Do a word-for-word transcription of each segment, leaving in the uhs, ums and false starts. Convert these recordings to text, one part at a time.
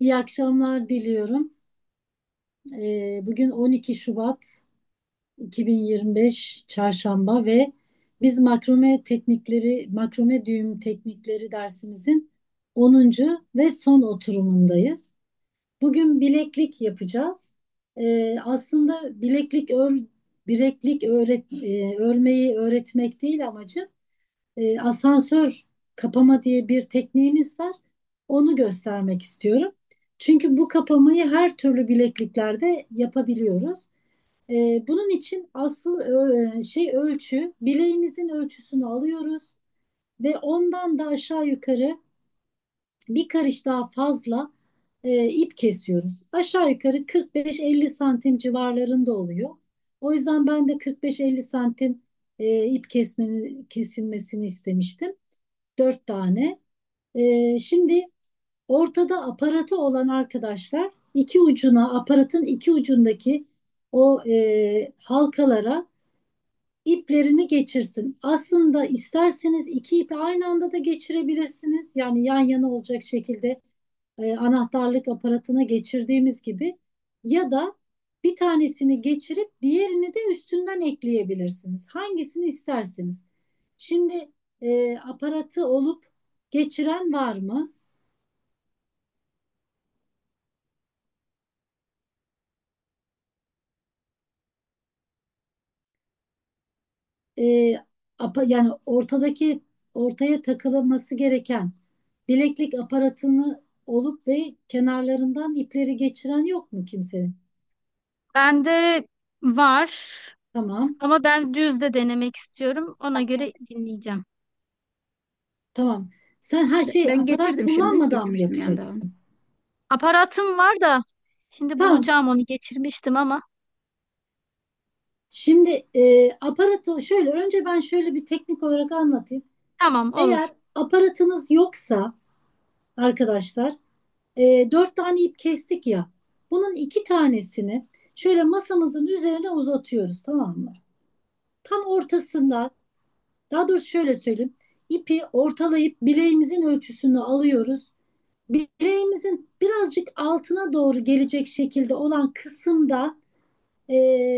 İyi akşamlar diliyorum. Ee, bugün on iki Şubat iki bin yirmi beş Çarşamba ve biz makrome teknikleri, makrome düğüm teknikleri dersimizin onuncu ve son oturumundayız. Bugün bileklik yapacağız. Ee, aslında bileklik ör, bileklik öğret, e, örmeyi öğretmek değil amacım. E, asansör kapama diye bir tekniğimiz var. Onu göstermek istiyorum. Çünkü bu kapamayı her türlü bilekliklerde yapabiliyoruz. E, bunun için asıl ö- şey ölçü bileğimizin ölçüsünü alıyoruz ve ondan da aşağı yukarı bir karış daha fazla e, ip kesiyoruz. Aşağı yukarı kırk beş elli santim civarlarında oluyor. O yüzden ben de kırk beş elli santim e, ip kesmeni, kesilmesini istemiştim. Dört tane. Ee, şimdi ortada aparatı olan arkadaşlar iki ucuna aparatın iki ucundaki o e, halkalara iplerini geçirsin. Aslında isterseniz iki ipi aynı anda da geçirebilirsiniz. Yani yan yana olacak şekilde e, anahtarlık aparatına geçirdiğimiz gibi ya da bir tanesini geçirip diğerini de üstünden ekleyebilirsiniz. Hangisini isterseniz. Şimdi e, aparatı olup geçiren var mı? E, apa- Yani ortadaki ortaya takılması gereken bileklik aparatını olup ve kenarlarından ipleri geçiren yok mu kimsenin? Bende var Tamam, ama ben düz de denemek istiyorum. Ona göre dinleyeceğim. tamam. Sen her şeyi Ben aparat geçirdim şimdi. kullanmadan mı Geçirmiştim yanında. yapacaksın? Aparatım var da şimdi Tamam. bulacağım, onu geçirmiştim ama Şimdi e, aparatı şöyle önce ben şöyle bir teknik olarak anlatayım. tamam, Eğer olur. aparatınız yoksa arkadaşlar e, dört tane ip kestik ya. Bunun iki tanesini şöyle masamızın üzerine uzatıyoruz, tamam mı? Tam ortasında, daha doğrusu şöyle söyleyeyim. İpi ortalayıp bileğimizin ölçüsünü alıyoruz. Bileğimizin birazcık altına doğru gelecek şekilde olan kısımda e,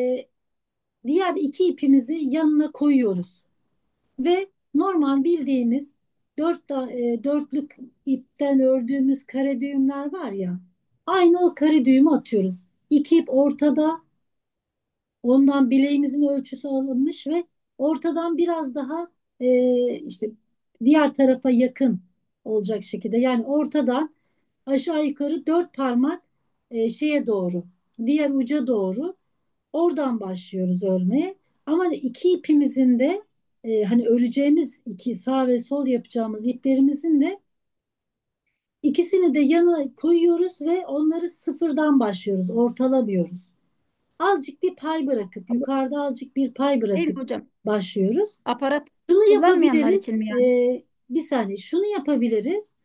diğer iki ipimizi yanına koyuyoruz. Ve normal bildiğimiz dört da, e, dörtlük ipten ördüğümüz kare düğümler var ya, aynı o kare düğümü atıyoruz. İki ip ortada, ondan bileğimizin ölçüsü alınmış ve ortadan biraz daha e, işte diğer tarafa yakın olacak şekilde, yani ortadan aşağı yukarı dört parmak e, şeye doğru, diğer uca doğru, oradan başlıyoruz örmeye. Ama iki ipimizin de e, hani öreceğimiz iki sağ ve sol yapacağımız iplerimizin de ikisini de yana koyuyoruz ve onları sıfırdan başlıyoruz, ortalamıyoruz. Azıcık bir pay bırakıp yukarıda azıcık bir pay Değil mi bırakıp hocam? başlıyoruz. Aparat Şunu kullanmayanlar için yapabiliriz. mi yani? E, bir saniye, şunu yapabiliriz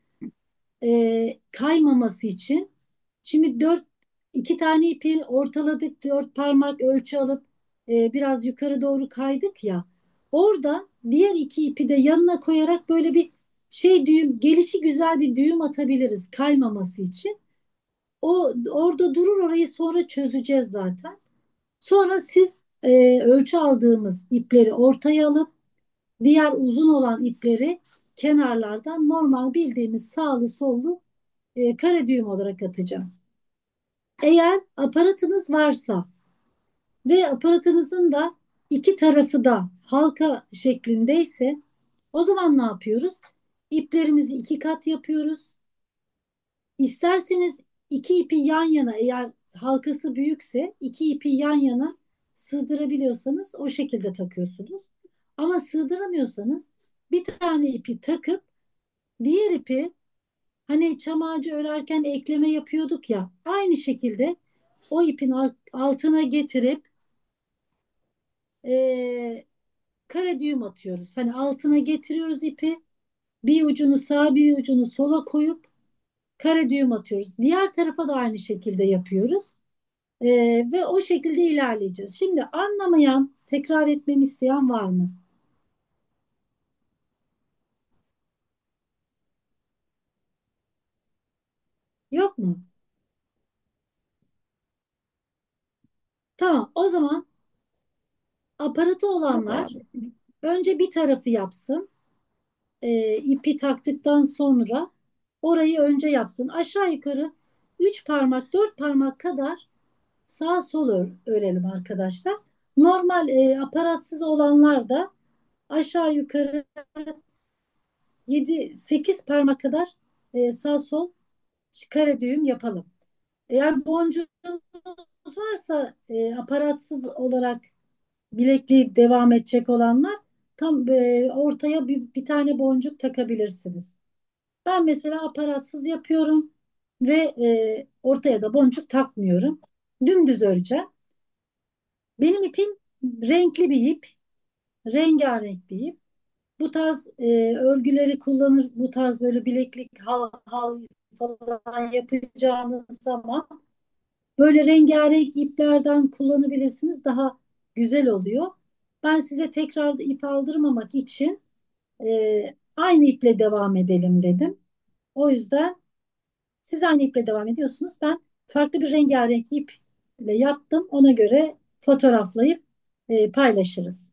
e, kaymaması için. Şimdi dört iki tane ipi ortaladık, dört parmak ölçü alıp e, biraz yukarı doğru kaydık ya. Orada diğer iki ipi de yanına koyarak böyle bir şey düğüm, gelişi güzel bir düğüm atabiliriz kaymaması için. O orada durur, orayı sonra çözeceğiz zaten. Sonra siz e, ölçü aldığımız ipleri ortaya alıp diğer uzun olan ipleri kenarlardan normal bildiğimiz sağlı sollu e, kare düğüm olarak atacağız. Eğer aparatınız varsa ve aparatınızın da iki tarafı da halka şeklindeyse o zaman ne yapıyoruz? İplerimizi iki kat yapıyoruz. İsterseniz iki ipi yan yana, eğer halkası büyükse iki ipi yan yana sığdırabiliyorsanız o şekilde takıyorsunuz. Ama sığdıramıyorsanız bir tane ipi takıp diğer ipi, hani çam ağacı örerken ekleme yapıyorduk ya, aynı şekilde o ipin altına getirip e, kare düğüm atıyoruz. Hani altına getiriyoruz ipi, bir ucunu sağa bir ucunu sola koyup kare düğüm atıyoruz. Diğer tarafa da aynı şekilde yapıyoruz. E, Ve o şekilde ilerleyeceğiz. Şimdi anlamayan, tekrar etmemi isteyen var mı? Yok mu? Tamam. O zaman aparatı Yok olanlar abi. önce bir tarafı yapsın. E, ipi taktıktan sonra orayı önce yapsın. Aşağı yukarı üç parmak, dört parmak kadar sağ sol ör- örelim arkadaşlar. Normal e, aparatsız olanlar da aşağı yukarı yedi sekiz parmak kadar e, sağ sol kare düğüm yapalım. Eğer boncuğunuz varsa e, aparatsız olarak bilekliği devam edecek olanlar tam e, ortaya bir, bir tane boncuk takabilirsiniz. Ben mesela aparatsız yapıyorum ve e, ortaya da boncuk takmıyorum. Dümdüz öreceğim. Benim ipim renkli bir ip, rengarenk bir ip. Bu tarz e, örgüleri kullanır, bu tarz böyle bileklik, hal, hal falan yapacağınız zaman böyle rengarenk iplerden kullanabilirsiniz. Daha güzel oluyor. Ben size tekrar da ip aldırmamak için e, aynı iple devam edelim dedim. O yüzden siz aynı iple devam ediyorsunuz. Ben farklı bir rengarenk iple yaptım. Ona göre fotoğraflayıp e, paylaşırız.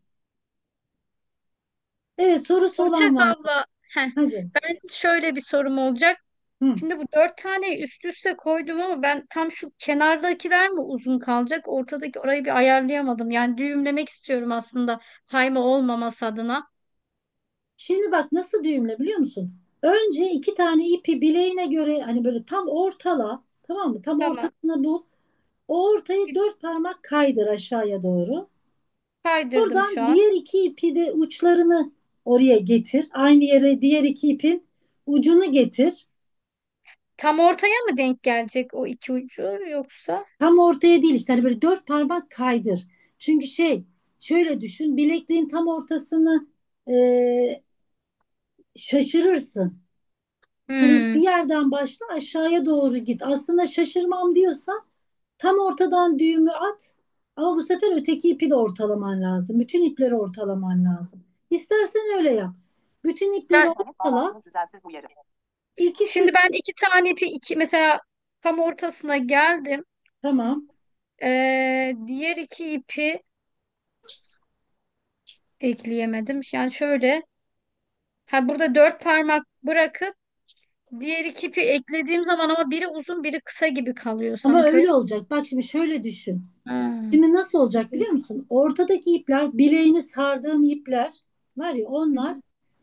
Evet, sorusu Burçak olan var mı? abla, heh, Hacı. ben şöyle bir sorum olacak. Hı. Şimdi bu dört taneyi üst üste koydum ama ben tam şu kenardakiler mi uzun kalacak? Ortadaki orayı bir ayarlayamadım. Yani düğümlemek istiyorum aslında kayma olmaması adına. Şimdi bak nasıl düğümle biliyor musun? Önce iki tane ipi bileğine göre hani böyle tam ortala, tamam mı? Tam Tamam. ortasına bul. O ortayı dört parmak kaydır aşağıya doğru. Kaydırdım şu Oradan an. diğer iki ipi de uçlarını oraya getir. Aynı yere diğer iki ipin ucunu getir. Tam ortaya mı denk gelecek o iki ucu yoksa? Tam ortaya değil işte hani böyle dört parmak kaydır. Çünkü şey şöyle düşün bilekliğin tam ortasını e, şaşırırsın. Hani bir Hmm. yerden başla aşağıya doğru git. Aslında şaşırmam diyorsan tam ortadan düğümü at. Ama bu sefer öteki ipi de ortalaman lazım. Bütün ipleri ortalaman lazım. İstersen öyle yap. Bütün ipleri Ben ortala. İki şimdi sık. ben iki tane ipi iki mesela tam ortasına geldim. Tamam. Ee, diğer iki ipi ekleyemedim. Yani şöyle, ha burada dört parmak bırakıp diğer iki ipi eklediğim zaman ama biri uzun biri kısa gibi kalıyor Ama sanki öyle. öyle olacak. Bak şimdi şöyle düşün. Ha. Şimdi nasıl olacak biliyor musun? Ortadaki ipler, bileğini sardığın ipler var ya Hı onlar hı.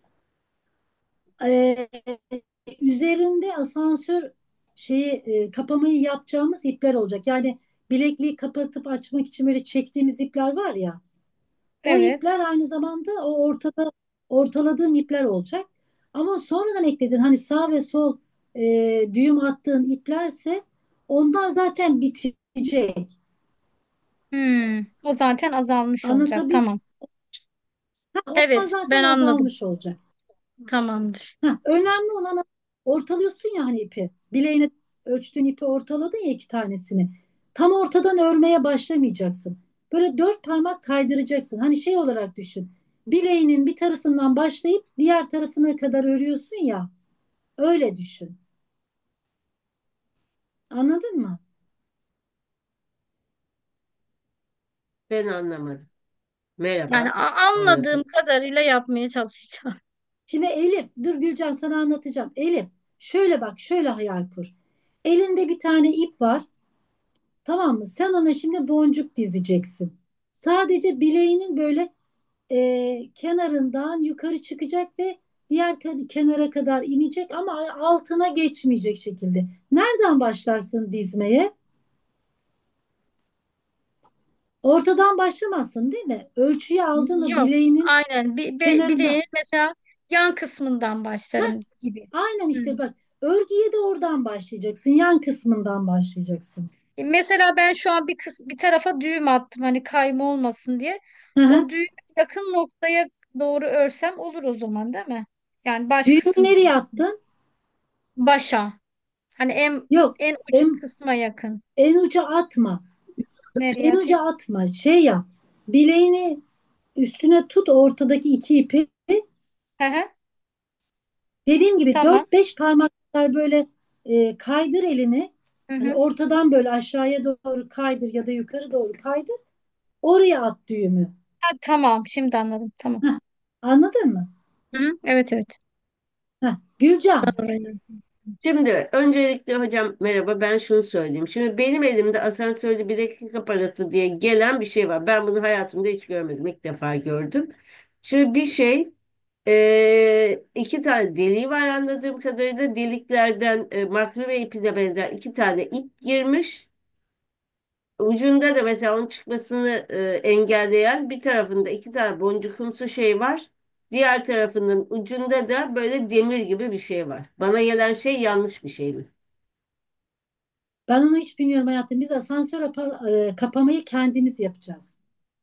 e, üzerinde asansör şeyi e, kapamayı yapacağımız ipler olacak. Yani bilekliği kapatıp açmak için böyle çektiğimiz ipler var ya. O Evet. ipler aynı zamanda o ortada ortaladığın ipler olacak. Ama sonradan ekledin hani sağ ve sol e, düğüm attığın iplerse onlar zaten bitecek. Hmm. O zaten azalmış olacak. Anlatabildim. Tamam. Ha, onlar Evet, zaten ben anladım. azalmış olacak. Tamamdır. Ha, önemli olan ortalıyorsun ya hani ipi. Bileğine ölçtüğün ipi ortaladın ya iki tanesini. Tam ortadan örmeye başlamayacaksın. Böyle dört parmak kaydıracaksın. Hani şey olarak düşün. Bileğinin bir tarafından başlayıp diğer tarafına kadar örüyorsun ya. Öyle düşün. Anladın mı? Ben anlamadım. Yani Merhaba. a- anladığım Anladım. kadarıyla yapmaya çalışacağım. Şimdi Elif, dur Gülcan sana anlatacağım. Elif, şöyle bak, şöyle hayal kur. Elinde bir tane ip var. Tamam mı? Sen ona şimdi boncuk dizeceksin. Sadece bileğinin böyle e, kenarından yukarı çıkacak ve diğer ka- kenara kadar inecek ama altına geçmeyecek şekilde. Nereden başlarsın dizmeye? Ortadan başlamazsın değil mi? Ölçüyü aldın o Yok, bileğinin aynen. Bir, be, kenarından. bileğin mesela yan kısmından başlarım gibi. Aynen işte Hmm. bak örgüye de oradan başlayacaksın. Yan kısmından başlayacaksın. E, Mesela ben şu an bir kıs bir tarafa düğüm attım hani kayma olmasın diye. Hı hı. O düğüm yakın noktaya doğru örsem olur o zaman değil mi? Yani baş Düğümü kısmı nereye attın? başa. Hani en Yok. en uç En, kısma yakın. en uca atma. Nereye En uca atayım? atma. Şey yap. Bileğini üstüne tut ortadaki iki ipi. Hı hı, Dediğim gibi tamam. dört beş parmaklar böyle e, kaydır elini. Hı Hani hı. ortadan böyle aşağıya doğru kaydır ya da yukarı doğru kaydır. Oraya at düğümü. Ha, tamam, şimdi anladım. Tamam. Heh, anladın mı? Hı hı. Evet, evet. Heh, Gülcan, Doğru. Şimdi öncelikle hocam merhaba, ben şunu söyleyeyim. Şimdi benim elimde asansörlü bileklik aparatı diye gelen bir şey var. Ben bunu hayatımda hiç görmedim. İlk defa gördüm. Şimdi bir şey, eee, iki tane deliği var anladığım kadarıyla. Deliklerden e, makrome ipine benzer iki tane ip girmiş. Ucunda da mesela onun çıkmasını e, engelleyen bir tarafında iki tane boncukumsu şey var. Diğer tarafının ucunda da böyle demir gibi bir şey var. Bana gelen şey yanlış bir şey mi? ben onu hiç bilmiyorum hayatım. Biz asansör apa- e, kapamayı kendimiz yapacağız.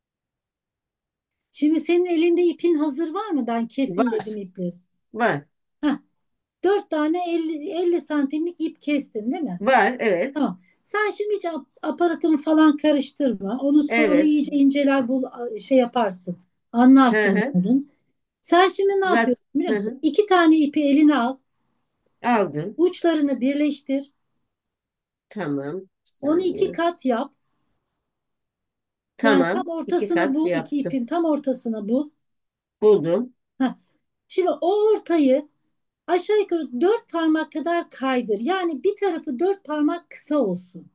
Şimdi senin elinde ipin hazır var mı? Ben kesim dedim Var. ipleri. Var. Heh, dört tane elli, elli santimlik ip kestin değil mi? Var. Evet. Tamam. Sen şimdi hiç ap- aparatımı falan karıştırma. Onu sonra Evet. iyice inceler bul şey yaparsın. Hı Anlarsın hı. onun. Sen şimdi ne Zaten yapıyorsun biliyor hı musun? hı. İki tane ipi eline al. Aldım. Uçlarını birleştir. Tamam. Bir Onu iki saniye. kat yap. Yani tam Tamam. İki ortasını kat bul. İki yaptım. ipin tam ortasını bul. Buldum. Heh. Şimdi o ortayı aşağı yukarı dört parmak kadar kaydır. Yani bir tarafı dört parmak kısa olsun.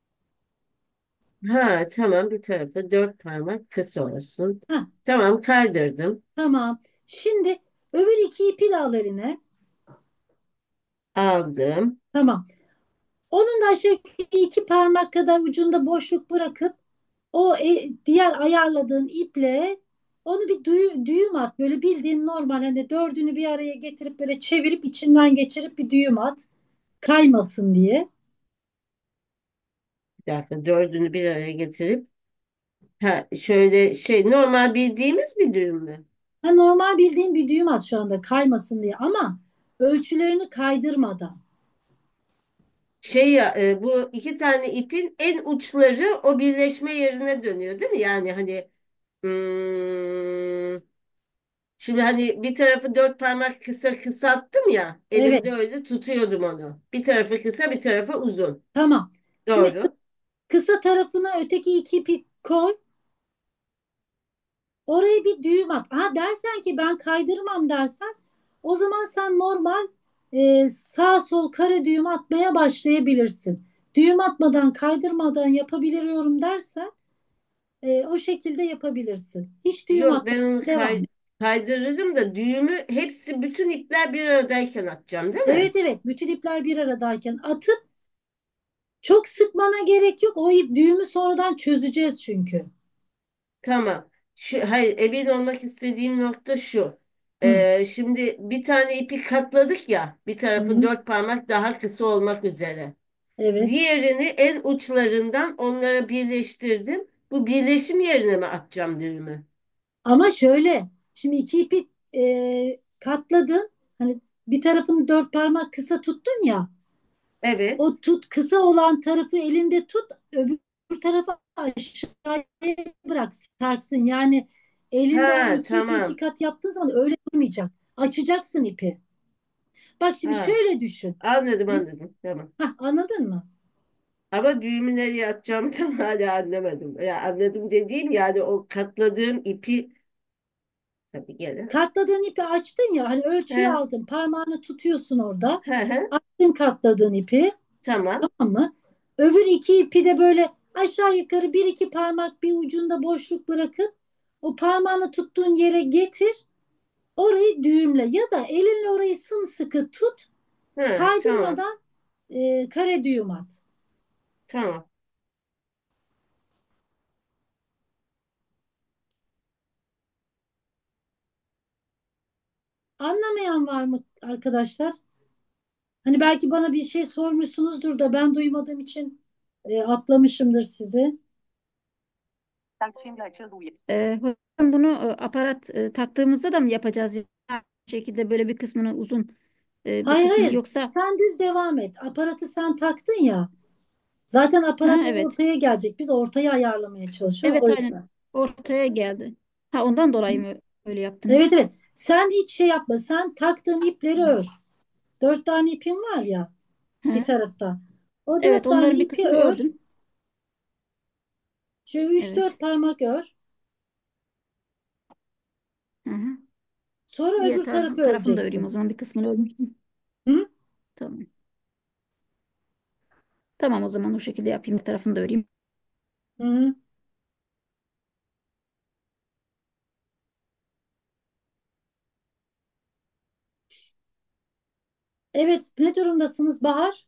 Ha, tamam, bir tarafı dört parmak kısa olsun. Heh, Tamam, kaydırdım. tamam. Şimdi öbür iki ipi de al eline. Aldım. Tamam. Onun da aşağı yukarı iki parmak kadar ucunda boşluk bırakıp o e- diğer ayarladığın iple onu bir düğü- düğüm at. Böyle bildiğin normal hani dördünü bir araya getirip böyle çevirip içinden geçirip bir düğüm at. Kaymasın diye. Bir dakika, dördünü bir araya getirip ha, şöyle şey, normal bildiğimiz bir düğüm mü? Ha, normal bildiğin bir düğüm at şu anda kaymasın diye ama ölçülerini kaydırmadan. Şey ya, e, bu iki tane ipin en uçları o birleşme yerine dönüyor değil mi? Yani hani hmm, şimdi hani bir tarafı dört parmak kısa kısalttım ya, Evet, elimde öyle tutuyordum onu. Bir tarafı kısa, bir tarafı uzun. tamam. Şimdi kı- Doğru. kısa tarafına öteki iki ipi koy. Oraya bir düğüm at. Ha dersen ki ben kaydırmam dersen o zaman sen normal e, sağ sol kare düğüm atmaya başlayabilirsin. Düğüm atmadan kaydırmadan yapabiliyorum dersen e, o şekilde yapabilirsin. Hiç düğüm Yok, atmadan ben onu devam kay et. kaydırırım da düğümü hepsi, bütün ipler bir aradayken atacağım değil mi? Evet evet bütün ipler bir aradayken atıp çok sıkmana gerek yok. O ip düğümü sonradan çözeceğiz çünkü. Tamam. Şu, hayır, emin olmak istediğim nokta şu. Hı, Ee, şimdi bir tane ipi katladık ya, bir tarafı hı, dört parmak daha kısa olmak üzere. evet. Diğerini en uçlarından onlara birleştirdim. Bu birleşim yerine mi atacağım düğümü? Ama şöyle şimdi iki ipi e, katladın. Hani bir tarafını dört parmak kısa tuttun ya. Evet. O tut kısa olan tarafı elinde tut. Öbür tarafı aşağıya bırak sarksın. Yani elinde onu Ha, iki ipi iki tamam. kat yaptığın zaman öyle durmayacak. Açacaksın ipi. Bak şimdi Ha, şöyle düşün. anladım Bir, anladım. Tamam. hah, anladın mı? Ama düğümü nereye atacağımı tam hala anlamadım. Ya anladım dediğim, yani o katladığım ipi tabii gene. Katladığın ipi açtın ya hani ölçüyü He, aldın. Parmağını tutuyorsun orada. he, he. Açtın katladığın ipi. Tamam. Tamam mı? Öbür iki ipi de böyle aşağı yukarı bir iki parmak bir ucunda boşluk bırakıp o parmağını tuttuğun yere getir. Orayı düğümle ya da elinle orayı sımsıkı tut. He, tamam. Kaydırmadan e, kare düğüm at. Tamam. Anlamayan var mı arkadaşlar? Hani belki bana bir şey sormuşsunuzdur da ben duymadığım için e, atlamışımdır sizi. Ee, hocam bunu e, aparat e, taktığımızda da mı yapacağız? Yani aynı şekilde böyle bir kısmını uzun e, bir Hayır kısmını hayır yoksa sen düz devam et. Aparatı sen taktın ya. Zaten aparat ha, evet. ortaya gelecek. Biz ortayı ayarlamaya çalışıyoruz o Evet, aynen yüzden. ortaya geldi. Ha, ondan dolayı mı öyle Evet yaptınız? evet. Sen hiç şey yapma. Sen taktığın ipleri ör. Dört tane ipin var ya. bir Hı. tarafta. O Evet, dört tane onların bir ipi kısmını ör. ördüm. Şöyle üç dört Evet. parmak ör. Hı hı. Sonra Diğer öbür taraf, tarafı tarafını da öreyim o öreceksin. zaman, bir kısmını örmüştüm. Hı? Tamam. Tamam, o zaman o şekilde yapayım. Bir tarafını da öreyim. Hı. Evet, ne durumdasınız Bahar?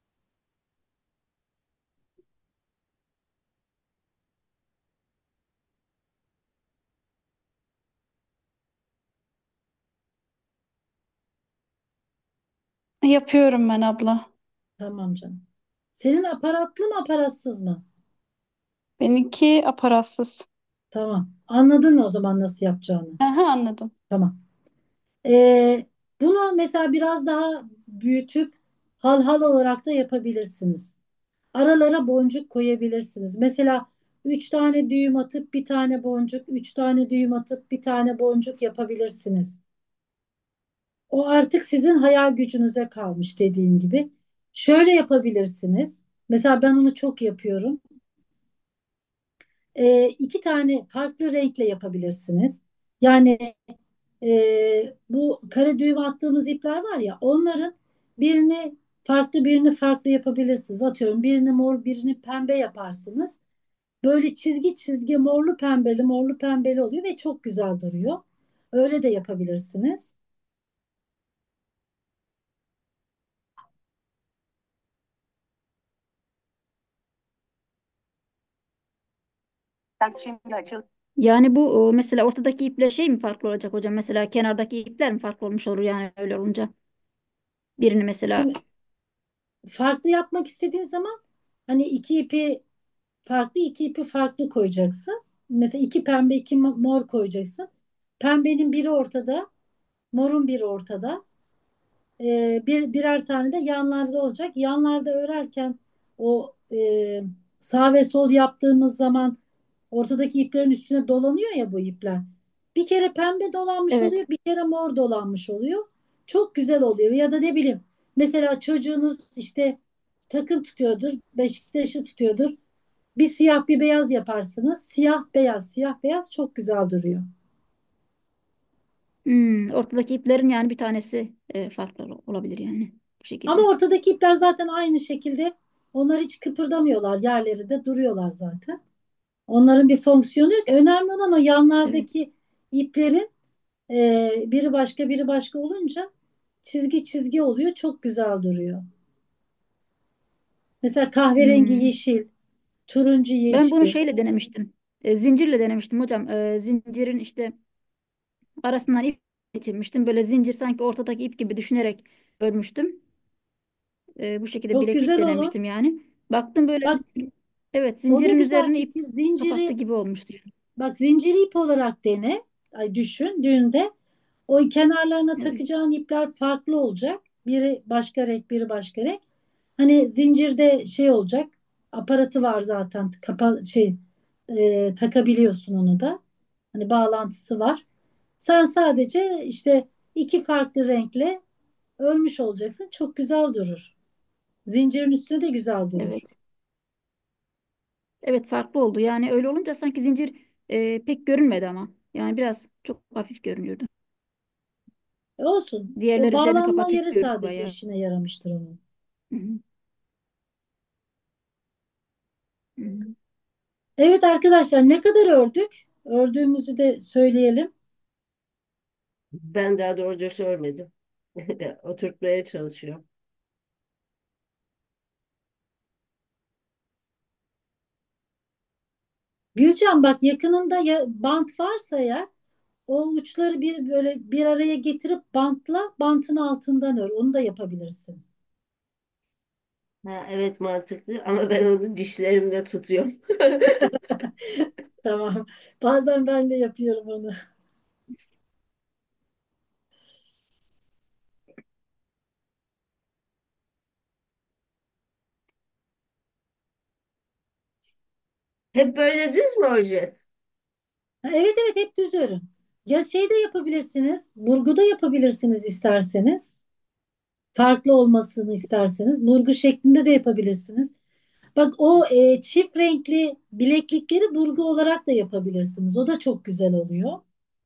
Yapıyorum ben abla. Tamam canım. Senin aparatlı mı aparatsız mı? Benimki aparatsız. Tamam. Anladın o zaman nasıl yapacağını. Aha, anladım. Tamam. Ee, Bunu mesela biraz daha büyütüp halhal olarak da yapabilirsiniz. Aralara boncuk koyabilirsiniz. Mesela üç tane düğüm atıp bir tane boncuk, üç tane düğüm atıp bir tane boncuk yapabilirsiniz. O artık sizin hayal gücünüze kalmış dediğim gibi. Şöyle yapabilirsiniz. Mesela ben onu çok yapıyorum. Ee, iki tane farklı renkle yapabilirsiniz. Yani e, bu kare düğüm attığımız ipler var ya, onların birini farklı birini farklı yapabilirsiniz. Atıyorum birini mor birini pembe yaparsınız. Böyle çizgi çizgi morlu pembeli morlu pembeli oluyor ve çok güzel duruyor. Öyle de yapabilirsiniz. Yani bu o, mesela ortadaki iple şey mi farklı olacak hocam? Mesela kenardaki ipler mi farklı olmuş olur yani öyle olunca? Birini mesela, Şimdi farklı yapmak istediğin zaman hani iki ipi farklı iki ipi farklı koyacaksın. Mesela iki pembe iki mor koyacaksın. Pembenin biri ortada, morun biri ortada. Ee, bir birer tane de yanlarda olacak. Yanlarda örerken o e, sağ ve sol yaptığımız zaman ortadaki iplerin üstüne dolanıyor ya bu ipler. Bir kere pembe dolanmış oluyor, evet. bir kere mor dolanmış oluyor. Çok güzel oluyor. Ya da ne bileyim, mesela çocuğunuz işte takım tutuyordur, Beşiktaş'ı tutuyordur. Bir siyah bir beyaz yaparsınız. Siyah beyaz, siyah beyaz çok güzel duruyor. Hmm, ortadaki iplerin yani bir tanesi e, farklı ol- olabilir yani bu Ama şekilde. ortadaki ipler zaten aynı şekilde, onlar hiç kıpırdamıyorlar. Yerleri de duruyorlar zaten. Onların bir fonksiyonu yok. Önemli olan o Evet. yanlardaki iplerin e, biri başka biri başka olunca çizgi çizgi oluyor. Çok güzel duruyor. Mesela kahverengi Hmm. yeşil, turuncu Ben bunu yeşil. şeyle denemiştim. E, zincirle denemiştim hocam. E, zincirin işte arasından ip geçirmiştim. Böyle zincir sanki ortadaki ip gibi düşünerek örmüştüm. E, bu şekilde Çok bileklik güzel olur. denemiştim yani. Baktım böyle Bak, zincir- evet, o da zincirin güzel üzerine ip fikir. kapattı Zinciri gibi olmuştu yani. bak zinciri ip olarak dene. Ay düşündüğünde o kenarlarına Evet. takacağın ipler farklı olacak. Biri başka renk, biri başka renk. Hani zincirde şey olacak. Aparatı var zaten. Kapa şey e, takabiliyorsun onu da. Hani bağlantısı var. Sen sadece işte iki farklı renkle örmüş olacaksın. Çok güzel durur. Zincirin üstüne de güzel durur. Evet. Evet, farklı oldu. Yani öyle olunca sanki zincir e, pek görünmedi ama. Yani biraz çok hafif görünüyordu. E olsun. O Diğerler üzerini bağlanma yeri kapatıyordu sadece bayağı. işine yaramıştır onun. Hı hı. Hı hı. Evet arkadaşlar, ne kadar ördük? Ördüğümüzü de söyleyelim. Ben daha doğru dürüst örmedim. Oturtmaya çalışıyorum. Gülcan bak, yakınında ya, bant varsa ya, o uçları bir böyle bir araya getirip bantla, bantın altından ör. Onu da yapabilirsin. Ha, evet mantıklı ama ben onu dişlerimde tutuyorum. Tamam. Bazen ben de yapıyorum onu. Hep böyle düz mü öreceğiz? Ha, evet evet, hep düz örün. Ya şey de yapabilirsiniz. Burgu da yapabilirsiniz isterseniz. Farklı olmasını isterseniz burgu şeklinde de yapabilirsiniz. Bak o e, çift renkli bileklikleri burgu olarak da yapabilirsiniz. O da çok güzel oluyor.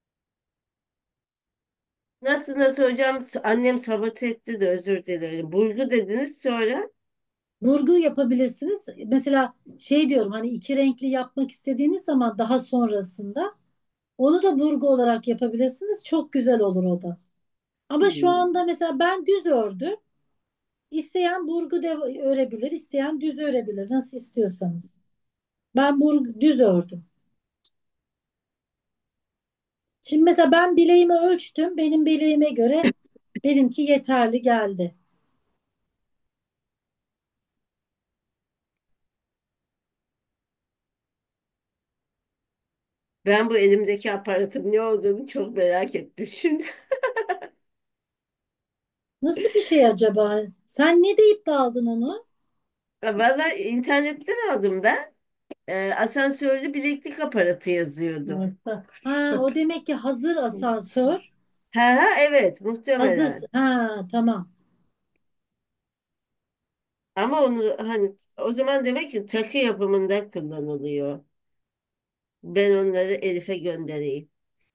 Nasıl nasıl hocam? Annem sabote etti de özür dilerim. Burgu dediniz sonra. Burgu yapabilirsiniz. Mesela şey diyorum hani iki renkli yapmak istediğiniz zaman daha sonrasında onu da burgu olarak yapabilirsiniz. Çok güzel olur o da. Ama şu Hmm. anda mesela ben düz ördüm. İsteyen burgu da örebilir, isteyen düz örebilir. Nasıl istiyorsanız. Ben burgu düz ördüm. Şimdi mesela ben bileğimi ölçtüm. Benim bileğime göre benimki yeterli geldi. Ben bu elimdeki aparatın ne olduğunu çok merak ettim şimdi. Nasıl bir şey acaba? Sen ne deyip de aldın onu? Valla internetten aldım ben. Ee, asansörlü bileklik aparatı yazıyordu. Ha, o demek ki hazır asansör. Ha ha evet Hazır. muhtemelen. Ha, tamam. Ama onu hani o zaman demek ki takı yapımında kullanılıyor. Ben onları Elif'e göndereyim.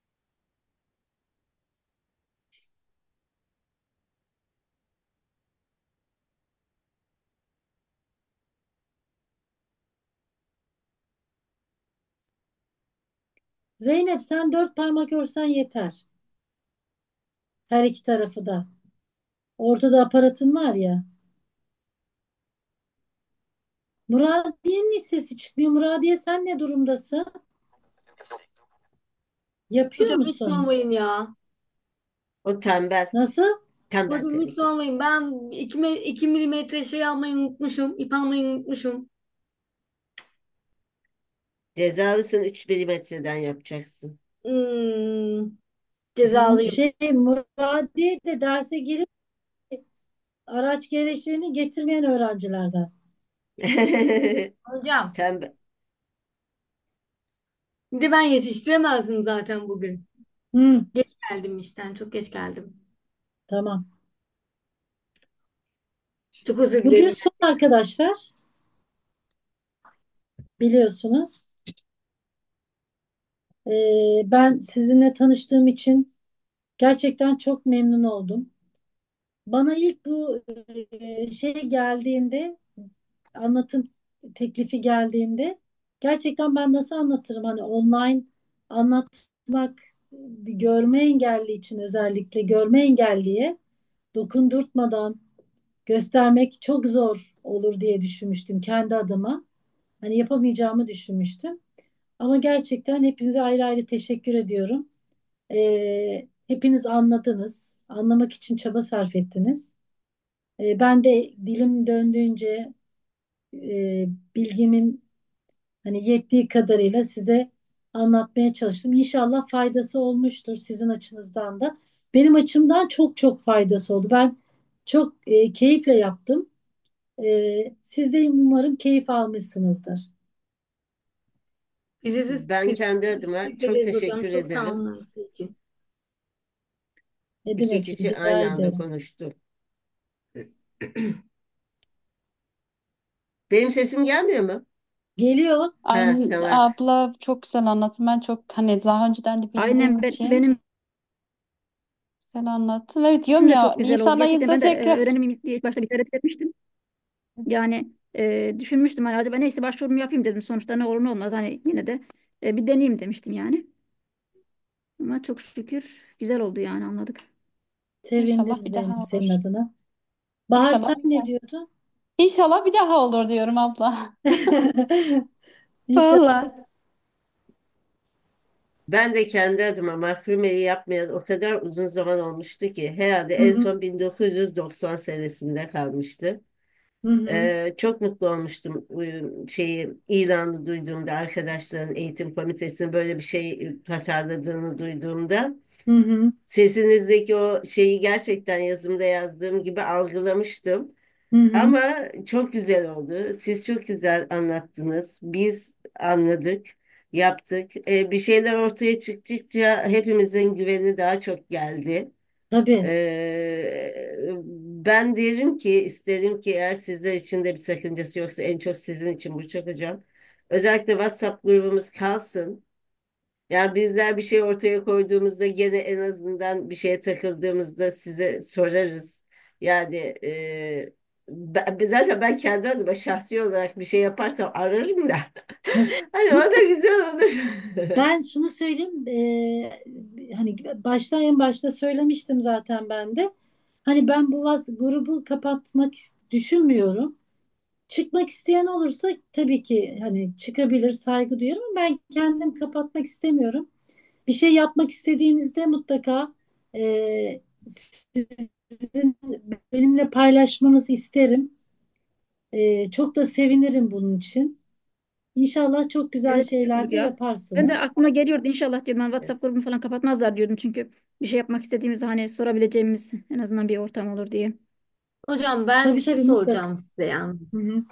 Zeynep sen dört parmak örsen yeter. Her iki tarafı da. Ortada aparatın var ya. Muradiye'nin hiç sesi çıkmıyor. Muradiye sen ne durumdasın? Yapıyor Hocam hiç musun? sormayın ya. O tembel. Nasıl? Tembel Hocam hiç tabii ki. sormayın. Ben iki, me- iki milimetre şey almayı unutmuşum. İp almayı unutmuşum. Cezalısın üç milimetreden yapacaksın. Hmm, M- cezalıyım. Şey Muradiye de derse girip araç gereçlerini getirmeyen öğrencilerden. Hocam Tembel. bir de ben yetiştiremezdim zaten bugün. Hı, Geç geldim işten. Çok geç geldim. tamam. Çok özür Bugün dilerim. son arkadaşlar biliyorsunuz. Ee, ben sizinle tanıştığım için gerçekten çok memnun oldum. Bana ilk bu e, şey geldiğinde anlatım teklifi geldiğinde gerçekten ben nasıl anlatırım hani online anlatmak bir görme engelli için özellikle görme engelliye dokundurtmadan göstermek çok zor olur diye düşünmüştüm kendi adıma. Hani yapamayacağımı düşünmüştüm. Ama gerçekten hepinize ayrı ayrı teşekkür ediyorum. Ee, hepiniz anladınız. Anlamak için çaba sarf ettiniz. Ee, ben de dilim döndüğünce e, bilgimin hani yettiği kadarıyla size anlatmaya çalıştım. İnşallah faydası olmuştur sizin açınızdan da. Benim açımdan çok çok faydası oldu. Ben çok e, keyifle yaptım. E, siz de umarım keyif almışsınızdır. Biz de, Ben biz kendi de adıma teşekkür çok ederiz hocam. teşekkür Çok sağ ederim. olun her şey için. Ne İki demek kişi rica aynı anda ederim. konuştu. Benim sesim gelmiyor mu? Geliyor. Ha Ay, tamam. abla çok güzel anlattın. Ben çok hani daha önceden de bildiğim Aynen ben- için benim güzel anlattın. Evet diyorum için de ya çok güzel oldu. Nisan Gerçekten ayında ben de e, tekrar öğrenimim diye ilk başta bir tereddüt etmiştim. Yani e, düşünmüştüm hani acaba neyse başvurumu yapayım dedim. Sonuçta ne olur ne olmaz hani yine de e, bir deneyeyim demiştim yani. Ama çok şükür güzel oldu yani anladık. Sevindim inşallah bir Zeynep daha senin olur. adına. Bahar sen İnşallah bir ne daha. diyordun? İnşallah bir daha olur diyorum abla. İnşallah. Vallahi. Ben de kendi adıma mahkumeyi yapmayan o kadar uzun zaman olmuştu ki herhalde Hı en hı, son bin dokuz yüz doksan senesinde kalmıştı. hı hı, Ee, çok mutlu olmuştum bu şeyi ilanı duyduğumda arkadaşların eğitim komitesinin böyle bir şey tasarladığını duyduğumda hı hı, sesinizdeki o şeyi gerçekten yazımda yazdığım gibi algılamıştım. hı hı. Ama çok güzel oldu. Siz çok güzel anlattınız. Biz anladık, yaptık. Ee, bir şeyler ortaya çıktıkça hepimizin güveni daha çok geldi. Tabii. Ee, ben derim ki isterim ki eğer sizler için de bir sakıncası yoksa en çok sizin için Burçak Hocam. Özellikle WhatsApp grubumuz kalsın. Yani bizler bir şey ortaya koyduğumuzda gene en azından bir şeye takıldığımızda size sorarız. Yani e, ben, zaten ben kendi adıma şahsi olarak bir şey yaparsam ararım da. Hani o da Mutlaka güzel olur. ben şunu söyleyeyim. E, hani başta en başta söylemiştim zaten ben de. Hani ben bu vaz- grubu kapatmak is- düşünmüyorum. Çıkmak isteyen olursa tabii ki hani çıkabilir, saygı duyuyorum ama ben kendim kapatmak istemiyorum. Bir şey yapmak istediğinizde mutlaka e, sizin benimle paylaşmanızı isterim. E, çok da sevinirim bunun için. İnşallah çok güzel Evet şeyler de ya. Ben de yaparsınız. aklıma geliyordu inşallah diyorum ben WhatsApp grubunu falan kapatmazlar diyordum çünkü bir şey yapmak istediğimizde hani sorabileceğimiz en azından bir ortam olur diye. Hocam ben bir Tabii şey tabii mutlaka. soracağım size yani. Hı hı.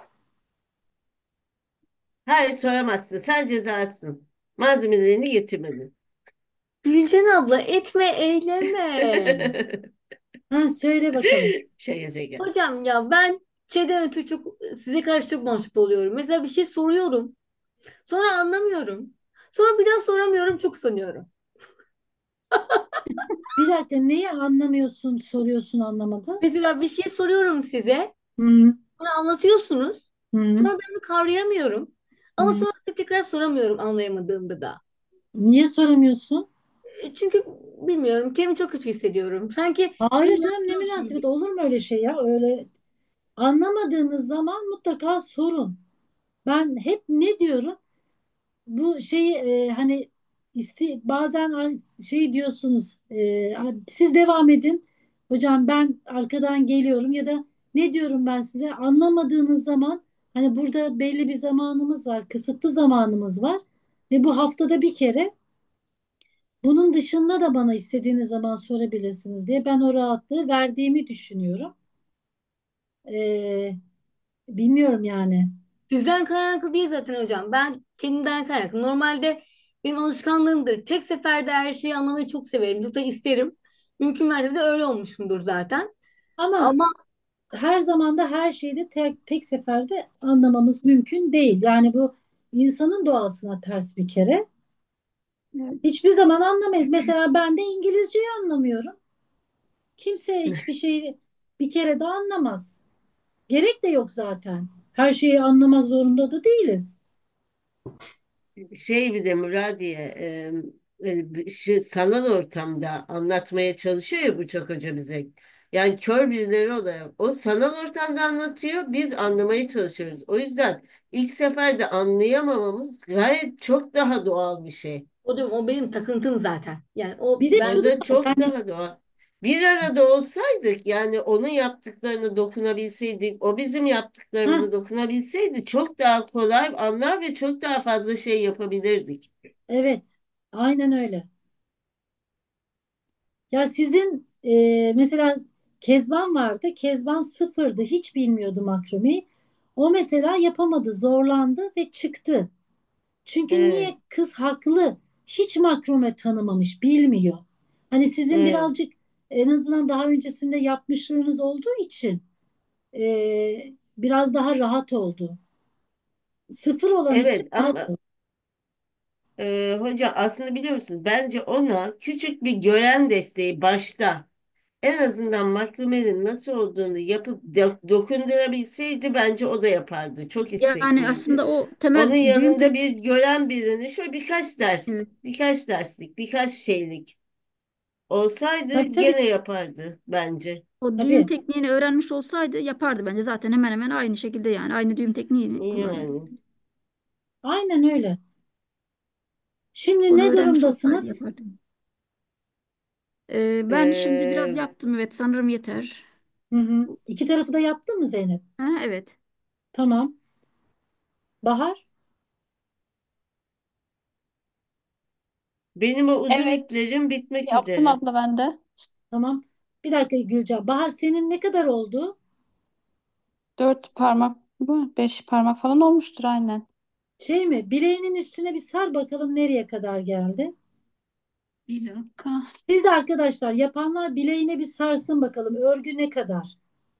Hayır soramazsın. Sen cezasın. Malzemelerini getirmedin. Gülcan abla etme eyleme. Ha, söyle bakalım. Şaka şaka. Hocam ya ben şeyden ötürü çok size karşı çok mahcup oluyorum. Mesela bir şey soruyorum. Sonra anlamıyorum. Sonra bir daha soramıyorum çok utanıyorum. Bir dakika, neyi anlamıyorsun, soruyorsun, anlamadım. Mesela bir şey soruyorum size. Hı hı. Bana anlatıyorsunuz. Hı Sonra ben de kavrayamıyorum. Ama hı. sonra size tekrar soramıyorum anlayamadığımda da. Niye soramıyorsun? E, Çünkü bilmiyorum kendimi çok kötü hissediyorum. Sanki size Hayır canım, ne anlatıyormuşum münasebet, gibi. olur mu öyle şey ya? Öyle anlamadığınız zaman mutlaka sorun. Ben hep ne diyorum? Bu şeyi e, hani isti bazen şey diyorsunuz, e, siz devam edin. Hocam ben arkadan geliyorum ya da ne diyorum ben size, anlamadığınız zaman hani burada belli bir zamanımız var, kısıtlı zamanımız var ve bu haftada bir kere, bunun dışında da bana istediğiniz zaman sorabilirsiniz diye ben o rahatlığı verdiğimi düşünüyorum. E, bilmiyorum yani. Sizden kaynaklı değil zaten hocam. Ben kendimden kaynaklı. Normalde benim alışkanlığımdır. Tek seferde her şeyi anlamayı çok severim. Çok da isterim. Mümkün mertebe de öyle olmuşumdur zaten. Ama Ama her zaman da her şeyi de tek, tek seferde anlamamız mümkün değil. Yani bu insanın doğasına ters bir kere. Evet. Hiçbir zaman anlamayız. Mesela ben de İngilizceyi anlamıyorum. Kimse hiçbir şeyi bir kere de anlamaz. Gerek de yok zaten. Her şeyi anlamak zorunda da değiliz. Şey bir de Muradiye e, e, şu sanal ortamda anlatmaya çalışıyor ya Burçak Hoca bize. Yani kör birileri olarak o sanal ortamda anlatıyor, biz anlamaya çalışıyoruz. O yüzden ilk seferde anlayamamamız gayet çok daha doğal bir şey. hocam o benim takıntım zaten. Yani o Bir de şu O ben da da var. çok Yani daha doğal. Bir arada olsaydık yani onun yaptıklarını dokunabilseydik, o bizim heh, yaptıklarımızı dokunabilseydi çok daha kolay anlar ve çok daha fazla şey yapabilirdik. evet. Aynen öyle. Ya sizin e, mesela Kezban vardı. Kezban sıfırdı. Hiç bilmiyordu makromeyi. O mesela yapamadı, zorlandı ve çıktı. Çünkü Evet, niye? Kız haklı. Hiç makrome tanımamış, bilmiyor. Hani sizin evet. birazcık en azından daha öncesinde yapmışlığınız olduğu için e, biraz daha rahat oldu. Sıfır olan için Evet rahat ama oldu. e, hocam aslında biliyor musunuz? Bence ona küçük bir gören desteği başta en azından mahkemenin nasıl olduğunu yapıp do- dokundurabilseydi bence o da yapardı. Çok Yani istekliydi. aslında o Onun temel düğüm yanında tek bir gören birini şöyle birkaç ders, evet. birkaç derslik, birkaç şeylik olsaydı Tabii tabii gene yapardı bence. O düğüm tabii. tekniğini öğrenmiş olsaydı yapardı bence zaten hemen hemen aynı şekilde yani aynı düğüm tekniğini kullanıyordu. Yani Aynen öyle. Şimdi Onu ne öğrenmiş olsaydı durumdasınız? yapardı. Ee, ben şimdi biraz e, yaptım evet sanırım yeter. Hı hı. İki tarafı da yaptın mı Zeynep? Ha, evet. Tamam. Bahar? benim o uzun Evet. iplerim bitmek Yaptım üzere. abla ben de. Tamam. Bir dakika Gülcan. Bahar, senin ne kadar oldu? Dört parmak bu. Beş parmak falan olmuştur aynen. Şey mi? Bileğinin üstüne bir sar bakalım nereye kadar geldi. Bir dakika. Siz de arkadaşlar yapanlar bileğine bir sarsın bakalım. Örgü ne kadar?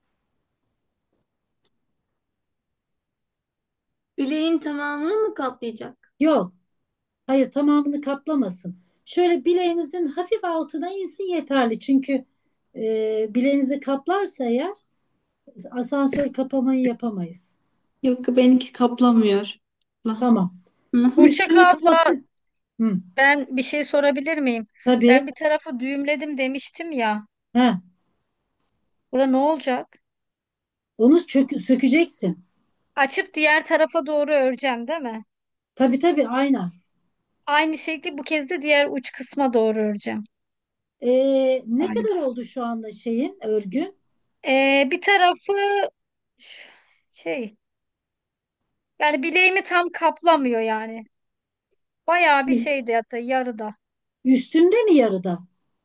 Bileğin tamamını mı kaplayacak? Yok. Hayır, tamamını kaplamasın. Şöyle bileğinizin hafif altına insin yeterli. Çünkü e, bileğinizi kaplarsa eğer asansör kapamayı yapamayız. Yok, benimki kaplamıyor. La. Tamam. Hı. Burçak Üstünü abla, kapattık. Hı, ben bir şey sorabilir miyim? tabii. Ben bir tarafı düğümledim demiştim ya. Heh, Bura ne olacak? onu çök- sökeceksin. Açıp diğer tarafa doğru öreceğim, değil mi? Tabii tabii, aynen. Aynı şekilde bu kez de diğer uç kısma doğru öreceğim. Ee, ne kadar Galiba. oldu şu anda şeyin örgün? Ee, bir tarafı ş- şey yani bileğimi tam kaplamıyor yani. Bayağı bir şeydi, hatta yarıda. Üstünde mi yarıda?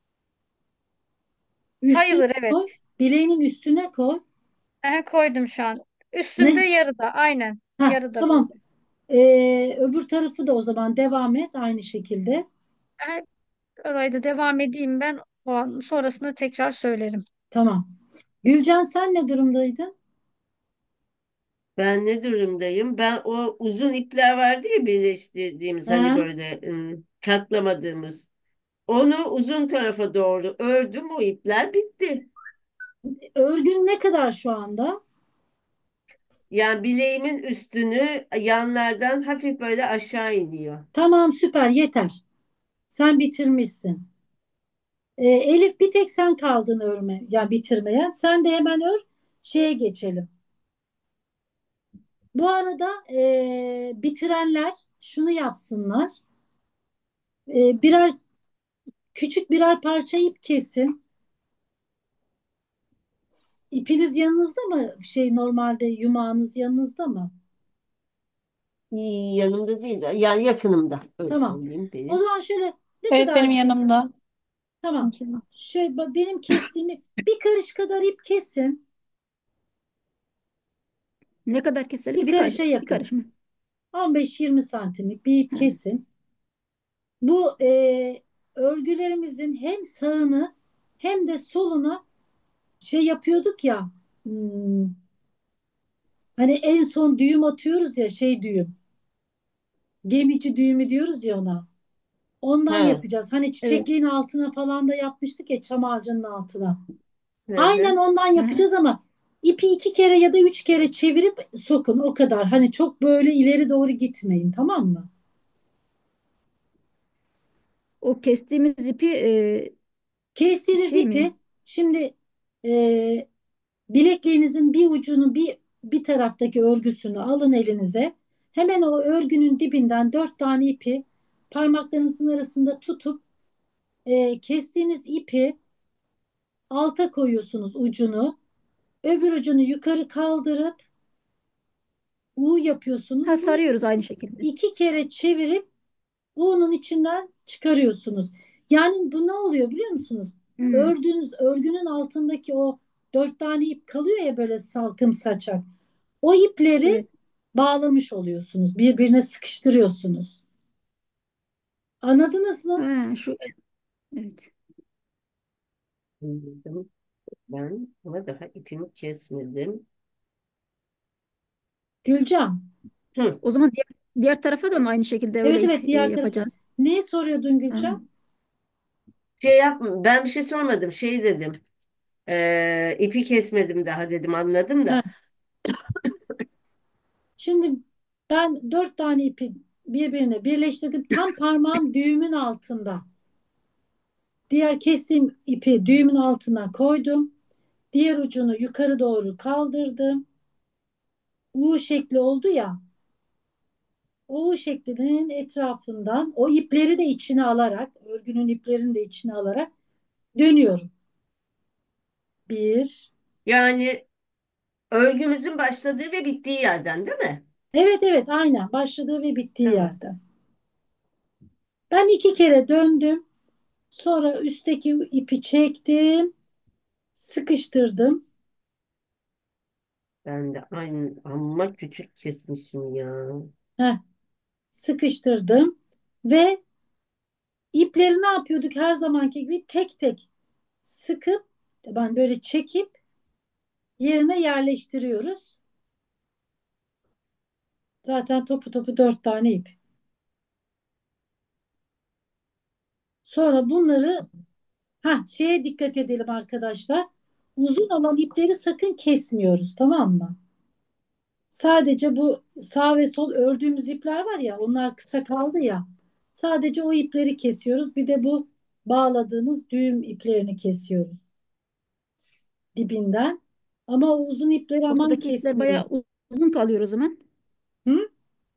Üstüne Sayılır, koy. evet. Bileğinin üstüne koy. Aha, koydum şu an. Üstünde Ne? yarıda, aynen. Ha, Yarıda tamam. böyle. Ee, öbür tarafı da o zaman devam et aynı şekilde. Aha, orayı da devam edeyim ben. O an sonrasında tekrar söylerim. Tamam. Gülcan, sen ne durumdaydın? Ben ne durumdayım? Ben o uzun ipler vardı ya birleştirdiğimiz hani Ha? böyle ım, katlamadığımız. Onu uzun tarafa doğru ördüm o ipler bitti. Örgün ne kadar şu anda? Yani bileğimin üstünü yanlardan hafif böyle aşağı iniyor. Tamam, süper, yeter. Sen bitirmişsin. Ee, Elif, bir tek sen kaldın örme, yani bitirmeyen. Sen de hemen ör, şeye geçelim. Bu arada e, bitirenler şunu yapsınlar. E, birer küçük birer parça ip kesin. İpiniz yanınızda mı? Şey, normalde yumağınız yanınızda mı? Yanımda değil, yani yakınımda. Öyle Tamam. söyleyeyim O benim. zaman şöyle ne Evet, kadar benim yanımda. tamam. Şöyle ba- benim kestiğimi bir karış kadar ip kesin. Ne kadar Bir keselim? Bir karışa karış, bir yakın. karış mı? on beş yirmi santimlik bir ip Ha. kesin. Bu e, örgülerimizin hem sağını hem de soluna şey yapıyorduk ya. hmm, Hani en son düğüm atıyoruz ya, şey düğüm. Gemici düğümü diyoruz ya ona. Ondan Ha, yapacağız. Hani Evet. çiçekliğin altına falan da yapmıştık ya, çam ağacının altına. hı Aynen hı. ondan Aha. yapacağız ama ipi iki kere ya da üç kere çevirip sokun, o kadar. Hani çok böyle ileri doğru gitmeyin, tamam mı? O kestiğimiz ipi e, Kestiğiniz şey ipi mi? şimdi e, bilekliğinizin bir ucunu, bir bir taraftaki örgüsünü alın elinize. Hemen o örgünün dibinden dört tane ipi parmaklarınızın arasında tutup e, kestiğiniz ipi alta koyuyorsunuz ucunu. Öbür ucunu yukarı kaldırıp U yapıyorsunuz. Ha, Bunu sarıyoruz aynı şekilde. iki kere çevirip U'nun içinden çıkarıyorsunuz. Yani bu ne oluyor biliyor musunuz? Hmm, Ördüğünüz örgünün altındaki o dört tane ip kalıyor ya, böyle salkım saçak. O ipleri evet. bağlamış oluyorsunuz. Birbirine sıkıştırıyorsunuz. Anladınız mı? Ha, şu evet. Anladım. Ben ama daha ipimi kesmedim. Gülcan. Hı. O zaman diğer, diğer tarafa da mı aynı şekilde öyle Evet ip evet, e, diğer tarafa. yapacağız? Neyi soruyordun Ha. Gülcan? Şey yap, ben bir şey sormadım. Şey dedim. Ee, ipi kesmedim daha dedim anladım da. Ha, şimdi ben dört tane ipi birbirine birleştirdim. Tam parmağım düğümün altında. Diğer kestiğim ipi düğümün altına koydum. Diğer ucunu yukarı doğru kaldırdım. U şekli oldu ya. O U şeklinin etrafından o ipleri de içine alarak, örgünün iplerini de içine alarak dönüyorum. Bir. Yani örgümüzün başladığı ve bittiği yerden değil mi? Evet evet, aynen başladığı ve bittiği Tamam. yerden. Ben iki kere döndüm. Sonra üstteki ipi çektim. Sıkıştırdım. Ben de aynı ama küçük kesmişim ya. Heh, sıkıştırdım ve İpleri ne yapıyorduk her zamanki gibi tek tek sıkıp ben böyle çekip yerine yerleştiriyoruz. Zaten topu topu dört tane ip. Sonra bunları ha şeye dikkat edelim arkadaşlar. Uzun olan ipleri sakın kesmiyoruz, tamam mı? Sadece bu sağ ve sol ördüğümüz ipler var ya, onlar kısa kaldı ya. Sadece o ipleri kesiyoruz. Bir de bu bağladığımız düğüm iplerini kesiyoruz dibinden. Ama o uzun ipleri aman Ortadaki ipler bayağı kesmeyin. uzun kalıyor o zaman. Hı?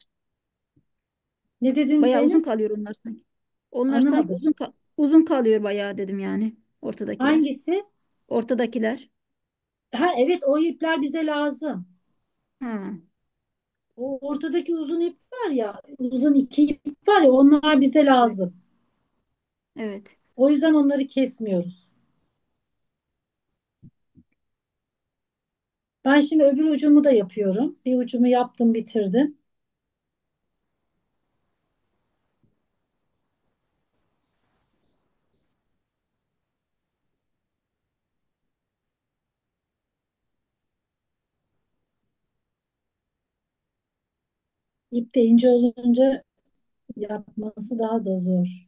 Ne dedin Bayağı uzun Zeynep? kalıyor onlar sanki. Onlar sanki Anlamadım. uzun ka- uzun kalıyor bayağı dedim yani. Ortadakiler. Hangisi? Ortadakiler. Ha evet, o ipler bize lazım. Ha, O ortadaki uzun ip var ya, uzun iki ip var ya, onlar bize evet. lazım. Evet. O yüzden onları kesmiyoruz. Ben şimdi öbür ucumu da yapıyorum. Bir ucumu yaptım, bitirdim. İp de ince olunca yapması daha da zor.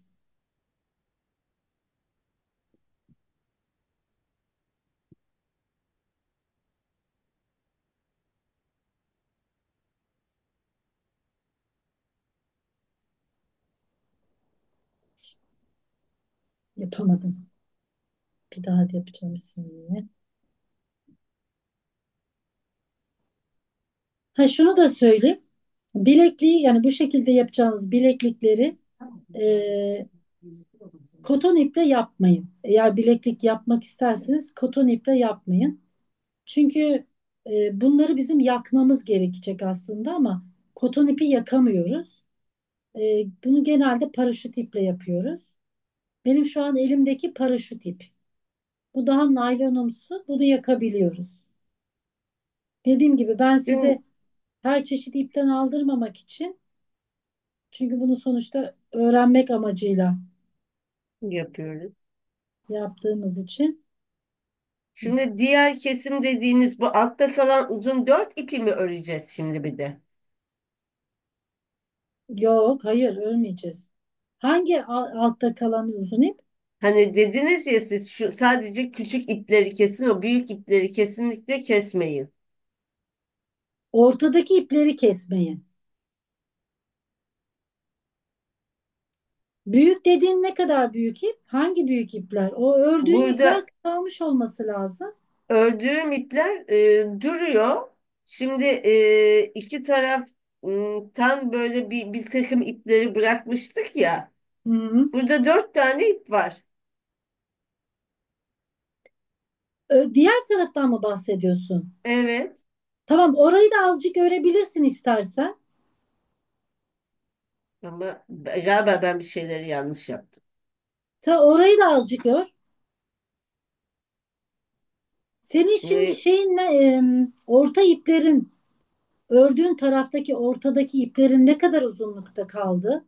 Yapamadım. Bir daha da yapacağım bir saniye. Ha şunu da söyleyeyim. Bilekliği, yani bu şekilde yapacağınız bileklikleri e, koton iple yapmayın. Eğer bileklik yapmak isterseniz koton iple yapmayın. Çünkü e, bunları bizim yakmamız gerekecek aslında ama koton ipi yakamıyoruz. E, bunu genelde paraşüt iple yapıyoruz. Benim şu an elimdeki paraşüt ip. Bu daha naylonumsu. Bunu yakabiliyoruz. Dediğim gibi ben Şimdi size her çeşit ipten aldırmamak için, çünkü bunu sonuçta öğrenmek amacıyla yapıyoruz. yaptığımız için. Şimdi diğer kesim dediğiniz bu altta kalan uzun dört ipi mi öreceğiz şimdi bir de? Yok, hayır, ölmeyeceğiz. Hangi al- altta kalan uzun ip? Hani dediniz ya siz şu sadece küçük ipleri kesin, o büyük ipleri kesinlikle kesmeyin. Ortadaki ipleri kesmeyin. Büyük dediğin ne kadar büyük ip? Hangi büyük ipler? O ördüğün ipler Burada kısalmış olması lazım. ördüğüm ipler e, duruyor. Şimdi e, iki taraf m, tam böyle bir, bir takım ipleri bırakmıştık ya. Hı hı. Burada dört tane ip var. Ö- Diğer taraftan mı bahsediyorsun? Evet. Tamam, orayı da azıcık örebilirsin istersen. Ama galiba ben bir şeyleri yanlış yaptım. Ta orayı da azıcık ör. Senin şimdi E, şeyin ne? Em, orta iplerin, ördüğün taraftaki ortadaki iplerin ne kadar uzunlukta kaldı?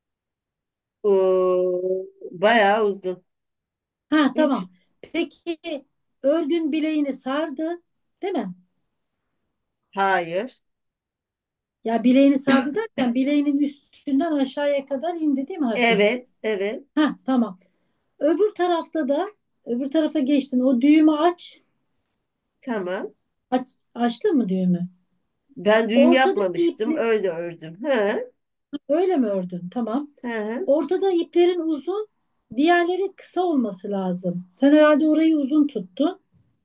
o, bayağı uzun. Ha Hiç tamam. Peki örgün bileğini sardı, değil mi? hayır. Ya bileğini sardı derken bileğinin üstünden aşağıya kadar indi, değil mi hafif? Evet, evet. Ha tamam. Öbür tarafta da, öbür tarafa geçtin. O düğümü aç. Tamam. Aç, açtın mı düğümü? Ben düğüm Ortadaki yapmamıştım. ipli Öyle ördüm. Hı, öyle mi ördün? Tamam. hı, hı. Ortada iplerin uzun, diğerleri kısa olması lazım. Sen herhalde orayı uzun tuttun.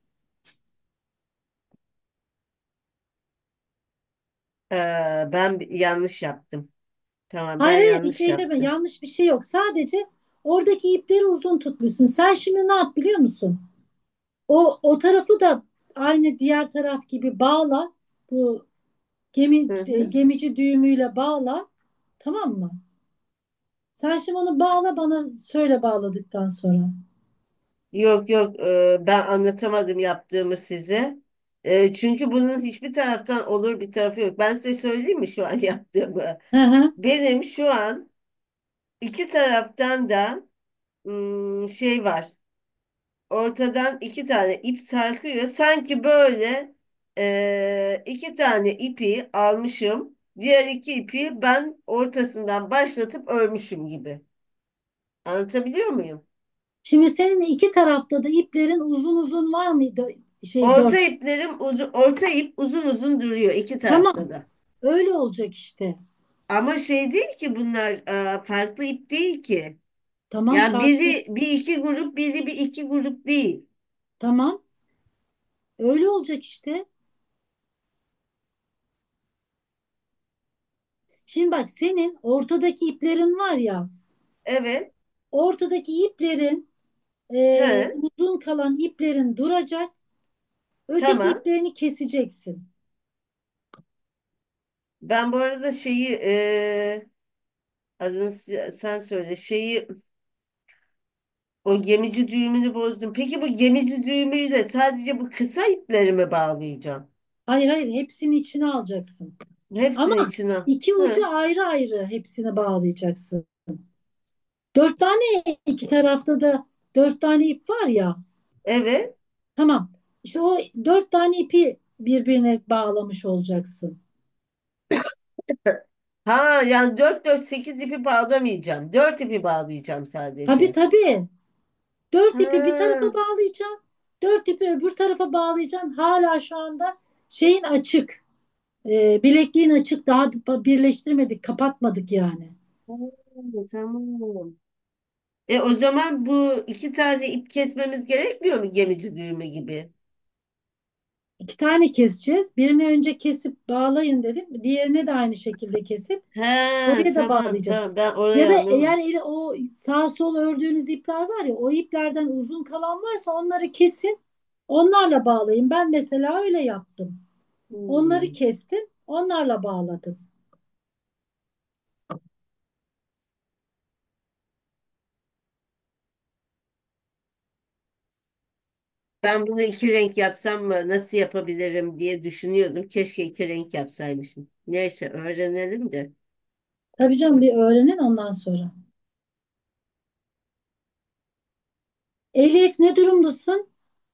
Ee, ben bir- yanlış yaptım. Tamam, ben Hayır hayır, hiç yanlış elleme. yaptım. Yanlış bir şey yok. Sadece oradaki ipleri uzun tutmuşsun. Sen şimdi ne yap biliyor musun? O o tarafı da aynı diğer taraf gibi bağla. Bu gemi Hı e, hı. gemici düğümüyle bağla. Tamam mı? Sen şimdi onu bağla, bana söyle bağladıktan sonra. Yok yok, e, ben anlatamadım yaptığımı size. E, çünkü bunun hiçbir taraftan olur bir tarafı yok. Ben size söyleyeyim mi şu an yaptığımı? Hı hı. Benim şu an İki taraftan da hmm, şey var. Ortadan iki tane ip sarkıyor. Sanki böyle e, iki tane ipi almışım. Diğer iki ipi ben ortasından başlatıp örmüşüm gibi. Anlatabiliyor muyum? Şimdi senin iki tarafta da iplerin uzun uzun var mıydı? Şey Orta dört. iplerim uzun, orta ip uzun uzun duruyor iki tarafta Tamam. da. Öyle olacak işte. Ama şey değil ki bunlar e, farklı ip değil ki. Tamam Yani farklı. biri bir iki grup, biri bir iki grup değil. Tamam. Öyle olacak işte. Şimdi bak senin ortadaki iplerin var ya. Evet. Ortadaki iplerin e, He, uzun kalan iplerin duracak. Öteki tamam. iplerini keseceksin. Ben bu arada şeyi e, adını si- sen söyle. Şeyi o gemici düğümünü bozdum. Peki bu gemici düğümüyle sadece bu kısa ipleri mi bağlayacağım? Hayır hayır hepsini içine alacaksın. Ama Hepsini içine. iki ucu Hı, ayrı ayrı hepsine bağlayacaksın. Dört tane iki tarafta da dört tane ip var ya. evet. Tamam. İşte o dört tane ipi birbirine bağlamış olacaksın. Ha yani dört dört sekiz ipi bağlamayacağım. Dört ipi bağlayacağım Tabii sadece. tabii. Dört ipi bir tarafa Ha. bağlayacaksın. Dört ipi öbür tarafa bağlayacaksın. Hala şu anda şeyin açık. E, bilekliğin açık. Daha birleştirmedik, kapatmadık yani. Ha, tamam. E o zaman bu iki tane ip kesmemiz gerekmiyor mu gemici düğümü gibi? İki tane keseceğiz. Birini önce kesip bağlayın dedim. Diğerine de aynı şekilde kesip He oraya da tamam bağlayacağız. tamam ben Ya orayı da eğer anlamadım. eli, o sağ sol ördüğünüz ipler var ya o iplerden uzun kalan varsa onları kesin. Onlarla bağlayın. Ben mesela öyle yaptım. Onları Hmm. kestim. Onlarla bağladım. Ben bunu iki renk yapsam mı nasıl yapabilirim diye düşünüyordum. Keşke iki renk yapsaymışım. Neyse öğrenelim de. Tabii canım bir öğrenin ondan sonra. Elif ne durumdasın?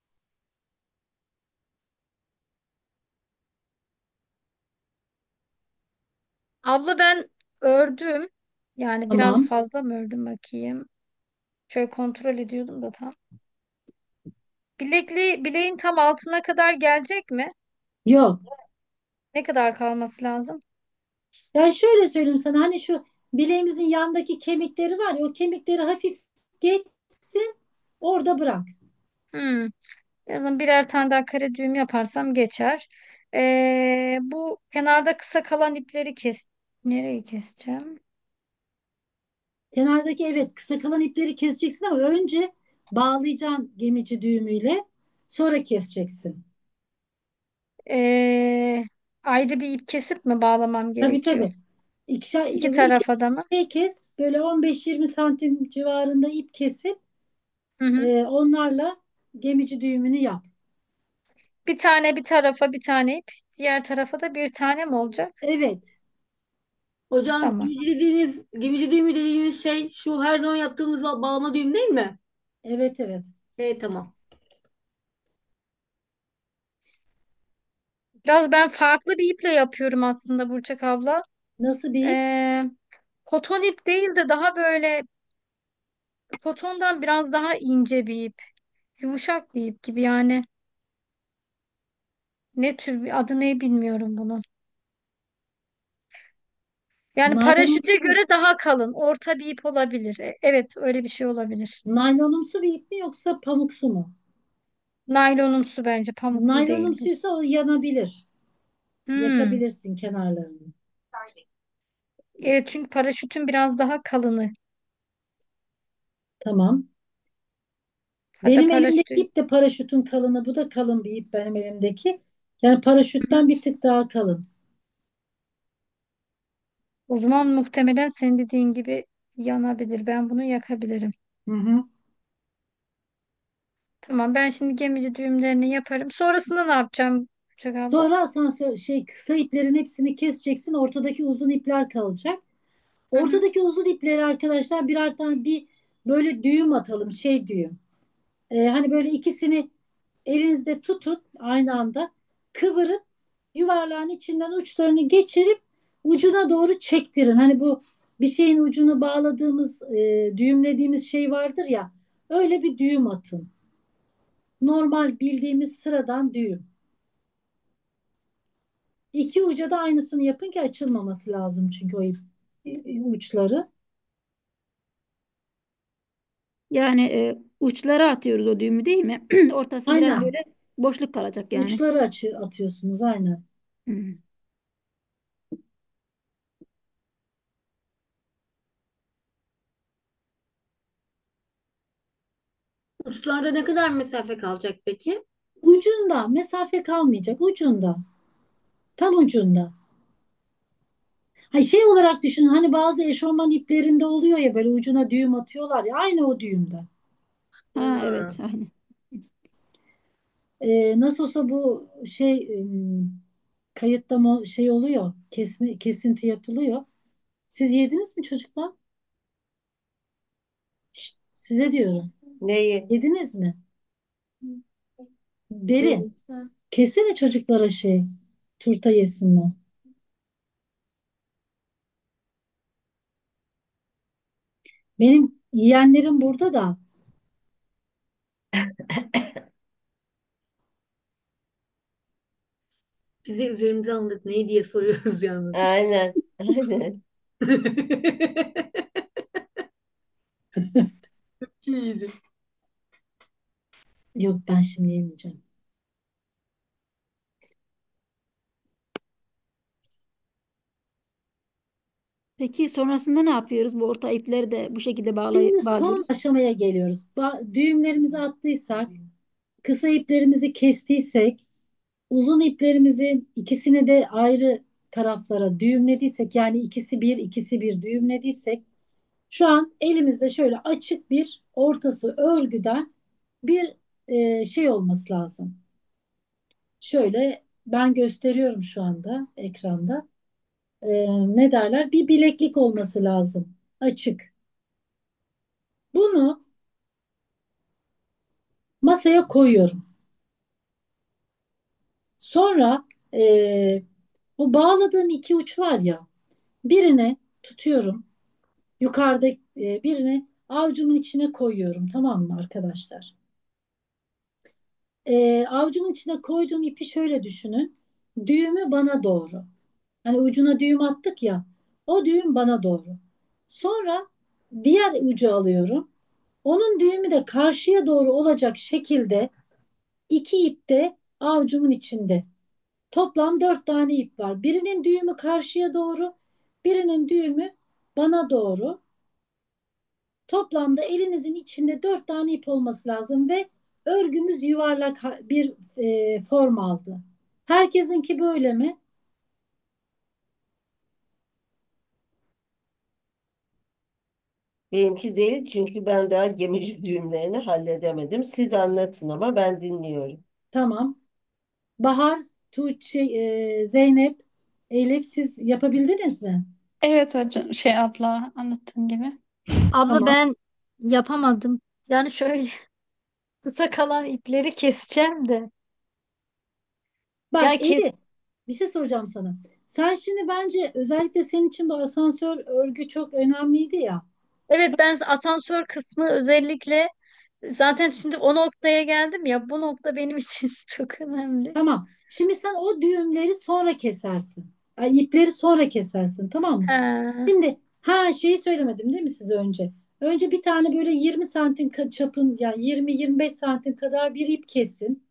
Abla ben ördüm. Yani biraz Tamam. fazla mı ördüm bakayım. Şöyle kontrol ediyordum da tam. Bilekli, bileğin tam altına kadar gelecek mi? Yok. Ne kadar kalması lazım? Ya şöyle söyleyeyim sana hani şu bileğimizin yandaki kemikleri var ya o kemikleri hafif geçsin orada bırak. Hmm. Yarın birer tane daha kare düğüm yaparsam geçer. Ee, bu kenarda kısa kalan ipleri kes. Nereyi keseceğim? Kenardaki evet kısa kalan ipleri keseceksin ama önce bağlayacaksın gemici düğümüyle sonra keseceksin. Ee, ayrı bir ip kesip mi bağlamam Tabii gerekiyor? tabii. İkişer, İki iki tarafa da mı? şey kes böyle on beş yirmi santim civarında ip kesip Hı hı. e, onlarla gemici düğümünü yap. Bir tane bir tarafa bir tane ip. Diğer tarafa da bir tane mi olacak? Evet, Hocam Tamam. gemici dediğiniz, gemici düğümü dediğiniz şey şu her zaman yaptığımız ba- bağlama düğüm değil mi? evet, evet. Evet tamam. Biraz ben farklı bir iple yapıyorum aslında Burçak abla. Nasıl bir ip? Ee, koton ip değil de daha böyle kotondan biraz daha ince bir ip. Yumuşak bir ip gibi yani. Ne tür bir adı ne bilmiyorum bunun. Yani paraşüte Naylonumsu bir, göre daha kalın. Orta bir ip olabilir. E, Evet öyle bir şey olabilir. naylonumsu bir ip mi yoksa pamuksu mu? Naylonumsu bence pamuklu değil bu. Naylonumsuysa o yanabilir. Hmm. Yakabilirsin kenarlarını. Evet çünkü paraşütün biraz daha kalını. Tamam. Hatta Benim elimdeki paraşütü ip de paraşütün kalını. Bu da kalın bir ip benim elimdeki. Yani paraşütten bir tık daha kalın. o zaman muhtemelen senin dediğin gibi yanabilir. Ben bunu yakabilirim. Hı hı. Tamam ben şimdi gemici düğümlerini yaparım. Sonrasında ne yapacağım Burçak abla? Sonra asansör şey kısa iplerin hepsini keseceksin. Ortadaki uzun ipler kalacak. Hı hı. Ortadaki uzun ipleri arkadaşlar birer tane bir böyle düğüm atalım, şey düğüm. Ee, hani böyle ikisini elinizde tutun aynı anda, kıvırıp yuvarlağın içinden uçlarını geçirip ucuna doğru çektirin. Hani bu bir şeyin ucunu bağladığımız, e, düğümlediğimiz şey vardır ya, öyle bir düğüm atın. Normal bildiğimiz sıradan düğüm. İki uca da aynısını yapın ki açılmaması lazım çünkü o ip, e, uçları. Yani e, uçlara atıyoruz o düğümü değil mi? Ortası biraz Aynen. böyle boşluk kalacak yani. Uçları açı, atıyorsunuz aynen. Hı. Uçlarda ne kadar mesafe kalacak peki? Ucunda mesafe kalmayacak. Ucunda. Tam ucunda. Ha, şey olarak düşünün, hani bazı eşofman iplerinde oluyor ya, böyle ucuna düğüm atıyorlar ya, aynı o düğümde. Ha Ha. evet aynen. Ee, nasıl olsa bu şey, ım, kayıtta mı şey oluyor, kesme, kesinti yapılıyor. Siz yediniz mi çocuklar? Şşt, size diyorum. Neyi? Yediniz mi? Ne? Derin. Kesene çocuklara şey. Turta yesinler. Benim yiyenlerim burada da. Bizi üzerimize alındık neyi diye soruyoruz yalnız. Aynen. Aynen. İyiydi. Yok, ben şimdi yemeyeceğim. Peki sonrasında ne yapıyoruz? Bu orta ipleri de bu şekilde bağlay Şimdi son bağlıyoruz. aşamaya geliyoruz. Ba- düğümlerimizi attıysak, kısa iplerimizi kestiysek, uzun iplerimizin ikisini de ayrı taraflara düğümlediysek, yani ikisi bir, ikisi bir düğümlediysek, şu an elimizde şöyle açık bir ortası örgüden bir e, şey olması lazım. Şöyle ben gösteriyorum şu anda ekranda. E, ne derler? Bir bileklik olması lazım. Açık. Bunu masaya koyuyorum. Sonra e, bu bağladığım iki uç var ya, birini tutuyorum. Yukarıda e, birini avucumun içine koyuyorum. Tamam mı arkadaşlar? E, avucumun içine koyduğum ipi şöyle düşünün. Düğümü bana doğru. Hani ucuna düğüm attık ya. O düğüm bana doğru. Sonra diğer ucu alıyorum. Onun düğümü de karşıya doğru olacak şekilde iki ip de avucumun içinde. Toplam dört tane ip var. Birinin düğümü karşıya doğru, birinin düğümü bana doğru. Toplamda elinizin içinde dört tane ip olması lazım ve örgümüz yuvarlak bir e, form aldı. Herkesinki böyle mi? Benimki değil çünkü ben daha gemici düğümlerini halledemedim. Siz anlatın ama ben dinliyorum. Tamam. Bahar, Tuğçe, e, Zeynep, Elif, siz yapabildiniz mi? Evet hocam, şey abla anlattığın gibi. Abla Tamam. ben yapamadım. Yani şöyle kısa kalan ipleri keseceğim de. Bak Ya kes Elif, bir şey soracağım sana. Sen şimdi, bence özellikle senin için bu asansör örgü çok önemliydi ya. evet, ben asansör kısmı özellikle zaten şimdi o noktaya geldim ya, bu nokta benim için çok önemli. Tamam. Şimdi sen o düğümleri sonra kesersin. Ay, ipleri sonra kesersin, tamam mı? Ha. Şimdi ha, şeyi söylemedim değil mi size önce? Önce bir tane böyle yirmi santim ka- çapın, yani yirmi yirmi beş santim kadar bir ip kesin.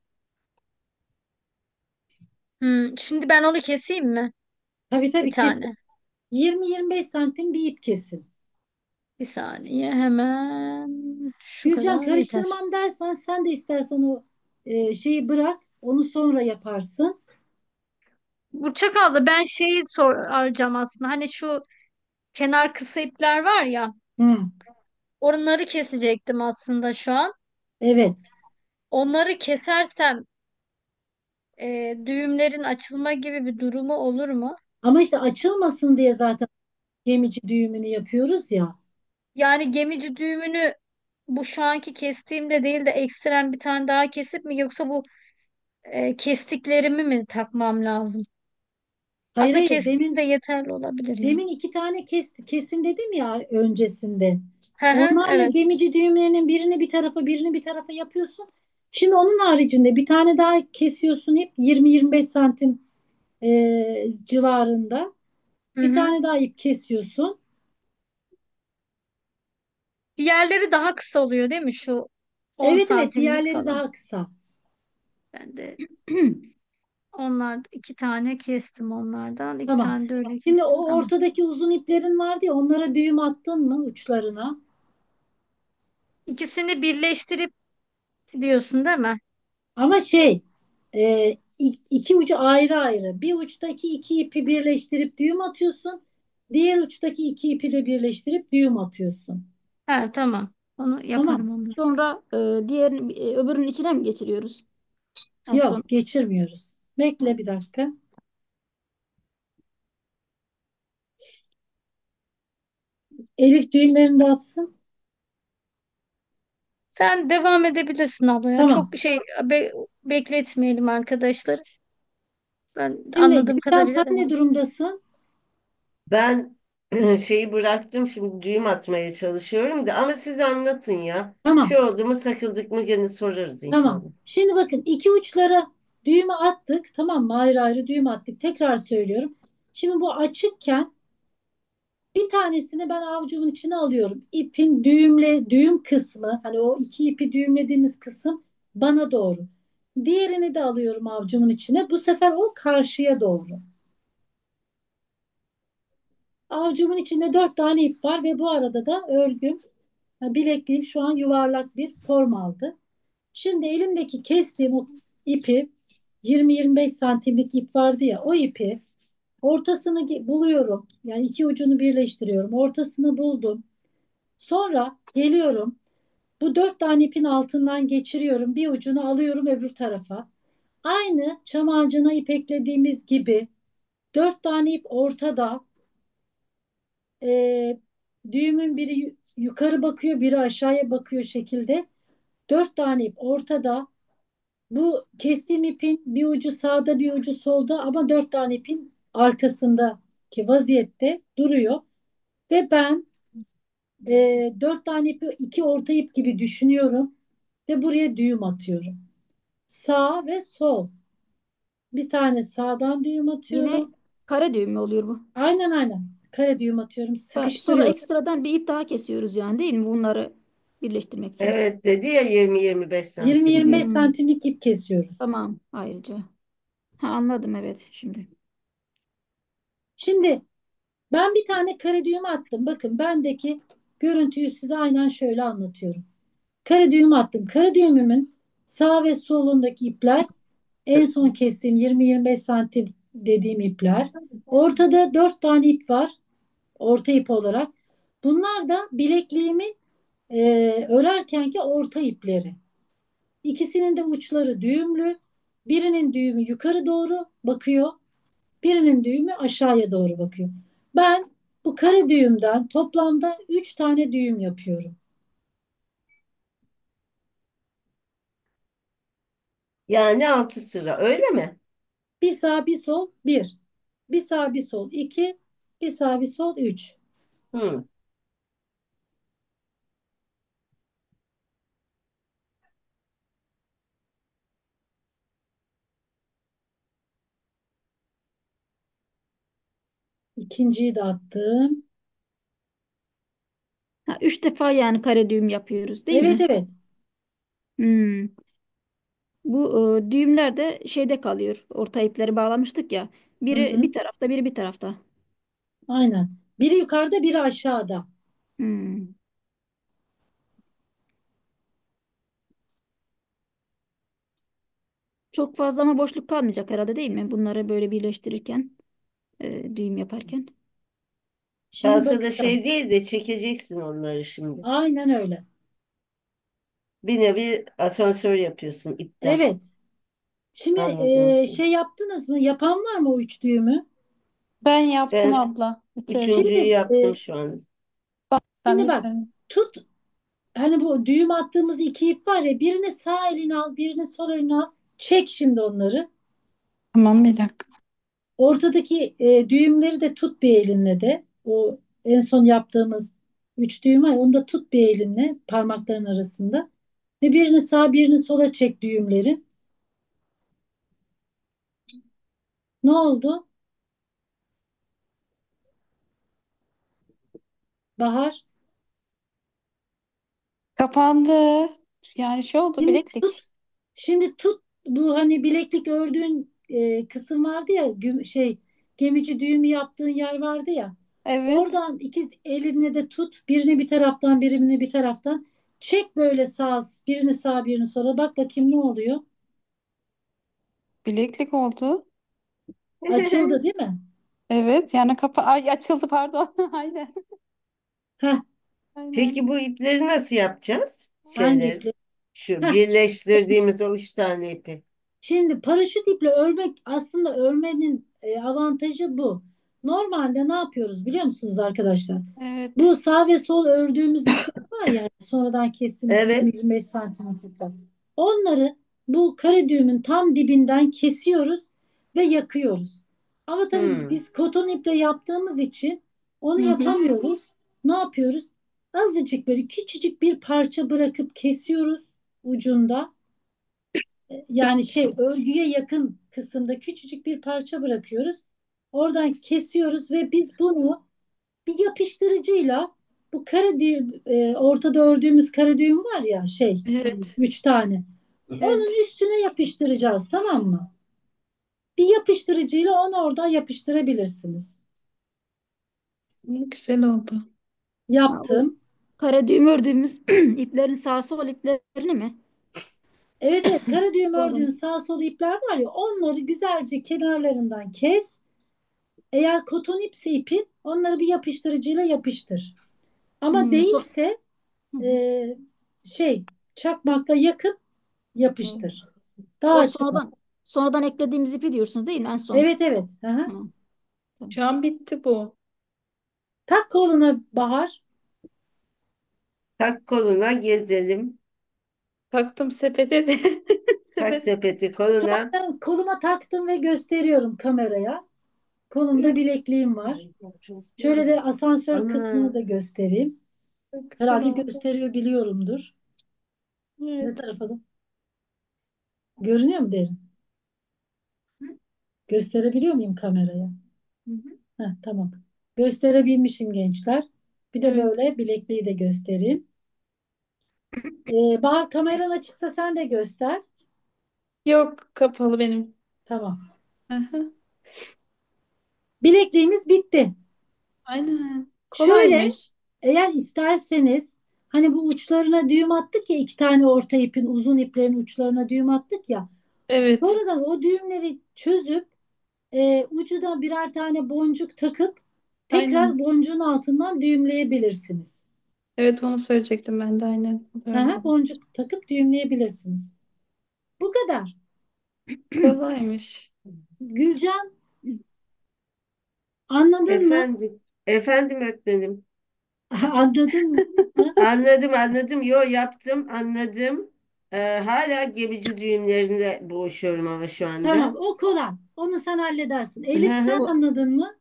Hmm, şimdi ben onu keseyim mi? Tabii Bir tabii kesin. tane. yirmi yirmi beş santim bir ip kesin. Bir saniye, hemen şu Gülcan, kadar yeter. karıştırmam dersen sen de istersen o e, şeyi bırak. Onu sonra yaparsın. Burçak abla, ben şeyi soracağım aslında. Hani şu kenar kısa ipler var ya, Hı, onları kesecektim aslında şu an. evet. Onları kesersem e, düğümlerin açılma gibi bir durumu olur mu? Ama işte açılmasın diye zaten. gemici düğümünü yapıyoruz ya. Yani gemici düğümünü bu şu anki kestiğimde değil de ekstrem bir tane daha kesip mi yoksa bu e, kestiklerimi mi takmam lazım? Hayır Aslında hayır, kestiğim de demin yeterli olabilir ya. demin iki tane kes, kesin dedim ya öncesinde. Hı hı, Onlarla evet. gemici düğümlerinin birini bir tarafa birini bir tarafa yapıyorsun. Şimdi onun haricinde bir tane daha kesiyorsun, hep yirmi yirmi beş santim e, civarında. Hı Bir hı. tane daha ip kesiyorsun. Diğerleri daha kısa oluyor değil mi? Şu on Evet evet, santimlik diğerleri falan. daha kısa. Ben de onlar iki tane kestim onlardan. İki Tamam. tane de öyle Şimdi kestim. o Tamam. ortadaki uzun iplerin vardı ya, onlara düğüm attın mı uçlarına? İkisini birleştirip diyorsun değil mi? Ama şey, e, i- iki ucu ayrı ayrı. Bir uçtaki iki ipi birleştirip düğüm atıyorsun. Diğer uçtaki iki ipi de birleştirip düğüm atıyorsun. Ha tamam. Onu yaparım Tamam. onu. Sonra e, diğer e, öbürünün içine mi geçiriyoruz? En son. Yok, geçirmiyoruz. Bekle bir dakika. Elif düğümlerini de atsın. Sen devam edebilirsin abla ya. Tamam. Çok şey be- bekletmeyelim arkadaşlar. Ben Şimdi anladığım Gülcan, kadarıyla sen devam. ne durumdasın? Ben şeyi bıraktım, şimdi düğüm atmaya çalışıyorum da, ama siz anlatın ya. Şey Tamam. oldu mu, takıldık mı gene sorarız inşallah. Tamam. Şimdi bakın, iki uçlara düğümü attık. Tamam mı? Ayrı ayrı düğüm attık. Tekrar söylüyorum. Şimdi bu açıkken bir tanesini ben avucumun içine alıyorum. İpin düğümle düğüm kısmı, hani o iki ipi düğümlediğimiz kısım bana doğru. Diğerini de alıyorum avucumun içine. Bu sefer o karşıya doğru. Avucumun içinde dört tane ip var ve bu arada da örgüm, ha, bilekliğim şu an yuvarlak bir form aldı. Şimdi elimdeki kestiğim o ipi, yirmi yirmi beş santimlik ip vardı ya, o ipi ortasını buluyorum. Yani iki ucunu birleştiriyorum. Ortasını buldum. Sonra geliyorum. Bu dört tane ipin altından geçiriyorum. Bir ucunu alıyorum öbür tarafa. Aynı çam ağacına ip eklediğimiz gibi dört tane ip ortada. E, Düğümün biri yukarı bakıyor, biri aşağıya bakıyor şekilde. Dört tane ip ortada. Bu kestiğim ipin bir ucu sağda bir ucu solda, ama dört tane ipin arkasındaki vaziyette duruyor. Ve ben e, dört tane ipi iki orta ip gibi düşünüyorum ve buraya düğüm atıyorum. Sağ ve sol. Bir tane sağdan düğüm Yine atıyorum. kare düğüm mü oluyor bu? Aynen aynen. Kare düğüm atıyorum. Ha, sonra Sıkıştırıyorum. ekstradan bir ip daha kesiyoruz yani değil mi? Bunları birleştirmek için. Evet, dedi ya yirmi yirmi beş santim yirmi yirmi beş diye. Hmm, santimlik ip kesiyoruz. tamam ayrıca. Ha, anladım evet şimdi. Şimdi ben bir tane kare düğüm attım. Bakın, bendeki görüntüyü size aynen şöyle anlatıyorum. Kare düğüm attım. Kare düğümümün sağ ve solundaki ipler, en son kestiğim yirmi yirmi beş santim dediğim ipler. Ortada dört tane ip var. Orta ip olarak. Bunlar da bilekliğimin e, örerkenki orta ipleri. İkisinin de uçları düğümlü. Birinin düğümü yukarı doğru bakıyor. Birinin düğümü aşağıya doğru bakıyor. Ben bu kare düğümden toplamda üç tane düğüm yapıyorum. Yani altı sıra, öyle mi? Bir sağ bir sol bir. Bir sağ bir sol iki. Bir sağ bir sol üç. Hı. İkinciyi de attım. Ha, üç defa yani kare düğüm yapıyoruz değil Evet mi? evet. Hmm. Bu e, düğümler de şeyde kalıyor. Orta ipleri bağlamıştık ya. Hı Biri hı. bir tarafta, biri bir tarafta. Aynen. Biri yukarıda biri aşağıda. Hmm. Çok fazla ama boşluk kalmayacak herhalde değil mi? Bunları böyle birleştirirken, e, düğüm yaparken. Şimdi Kalsa da bakacağız. şey değil de, çekeceksin onları şimdi. Aynen öyle. Bir nevi asansör yapıyorsun ipten. Evet. Şimdi Anladım. e, şey yaptınız mı? Yapan var mı o üç düğümü? Ben yaptım Ben abla. Bitirdim. üçüncüyü Şimdi yaptım e, şu an. Ben şimdi bak, bitirdim. tut, hani bu düğüm attığımız iki ip var ya, birini sağ eline al, birini sol eline al. Çek şimdi onları. Tamam, bir dakika. Ortadaki e, düğümleri de tut bir elinle de. O en son yaptığımız üç düğüm var ya, onu da tut bir elinle parmakların arasında. Ve birini sağa birini sola çek düğümleri. Ne oldu? Bahar. Kapandı. Yani şey oldu, Şimdi tut. bileklik. Şimdi tut, bu hani bileklik ördüğün e, kısım vardı ya, güm- şey, gemici düğümü yaptığın yer vardı ya. Evet. Oradan iki elinle de tut. Birini bir taraftan, birini bir taraftan. Çek böyle sağ, birini sağ, birini sola. Bak bakayım ne oluyor? Bileklik oldu. Açıldı değil mi? Evet, yani kapa Ay, açıldı, pardon. Aynen. Heh, Aynen. Peki bu ipleri nasıl yapacağız? hangi Şeyler, iple? şu Heh, birleştirdiğimiz o üç tane ipi. şimdi paraşüt iple örmek, aslında örmenin e, avantajı bu. Normalde ne yapıyoruz biliyor musunuz arkadaşlar? Bu Evet. sağ ve sol ördüğümüz ipler var ya, sonradan kestiğimiz Evet. yirmi yirmi beş santimetrelik. Onları bu kare düğümün tam dibinden kesiyoruz ve yakıyoruz. Ama tabii Hmm. biz koton iple yaptığımız için onu Hı hı. yapamıyoruz. Ne yapıyoruz? Azıcık böyle küçücük bir parça bırakıp kesiyoruz ucunda. Yani şey, örgüye yakın kısımda küçücük bir parça bırakıyoruz. Oradan kesiyoruz ve biz bunu bir yapıştırıcıyla, bu kare düğüm, e, ortada ördüğümüz kare düğüm var ya, şey, Evet. üç tane. Evet. Onun üstüne yapıştıracağız, tamam mı? Bir yapıştırıcıyla onu orada yapıştırabilirsiniz. Hı, güzel oldu. Ha, o Yaptım. kare düğüm ördüğümüz iplerin sağ sol iplerini mi? Evet, evet, kare düğüm ördüğün Doğru. sağ sol ipler var ya, onları güzelce kenarlarından kes. Eğer koton ipse ipin, onları bir yapıştırıcıyla yapıştır. Ama Hmm, so- değilse Hı hı. e, şey, çakmakla yakıp Hı. yapıştır. Daha O açık. sonradan sonradan eklediğimiz ipi diyorsunuz değil mi en son? Evet, evet. Aha. Hı, tamam. Şu an bitti bu. Tak koluna Bahar. Tak koluna gezelim. Taktım sepete de. Tak Sepet. sepeti Şu an koluna. ben koluma taktım ve gösteriyorum kameraya. Kolumda bilekliğim var. Şöyle de asansör kısmını Ana. da göstereyim. Çok güzel Herhalde oldu. gösteriyor biliyorumdur. Ne Evet. tarafa da? Görünüyor mu derin? Gösterebiliyor muyum kameraya? Hı hı. Heh, tamam. Gösterebilmişim gençler. Bir de Evet. böyle bilekliği de göstereyim. Ee, Bahar, kameran açıksa sen de göster. Yok, kapalı benim. Tamam. Aha. Bilekliğimiz bitti. Aynen. Şöyle, Kolaymış. eğer isterseniz, hani bu uçlarına düğüm attık ya, iki tane orta ipin, uzun iplerin uçlarına düğüm attık ya. Evet. Sonradan o düğümleri çözüp e, ucuna birer tane boncuk takıp tekrar Aynen. boncuğun altından düğümleyebilirsiniz. Evet, onu söyleyecektim ben de, aynen. O da öyle. Aha, boncuk takıp düğümleyebilirsiniz. Bu kadar. Kolaymış. Gülcan, anladın mı? Efendim. Efendim öğretmenim. Anladın mı? Anladım anladım. Yo yaptım anladım. Ee, hala gemici düğümlerinde boğuşuyorum ama şu Tamam, anda. o kolay. Onu sen halledersin. Hı Elif, sen hı. Bu anladın mı?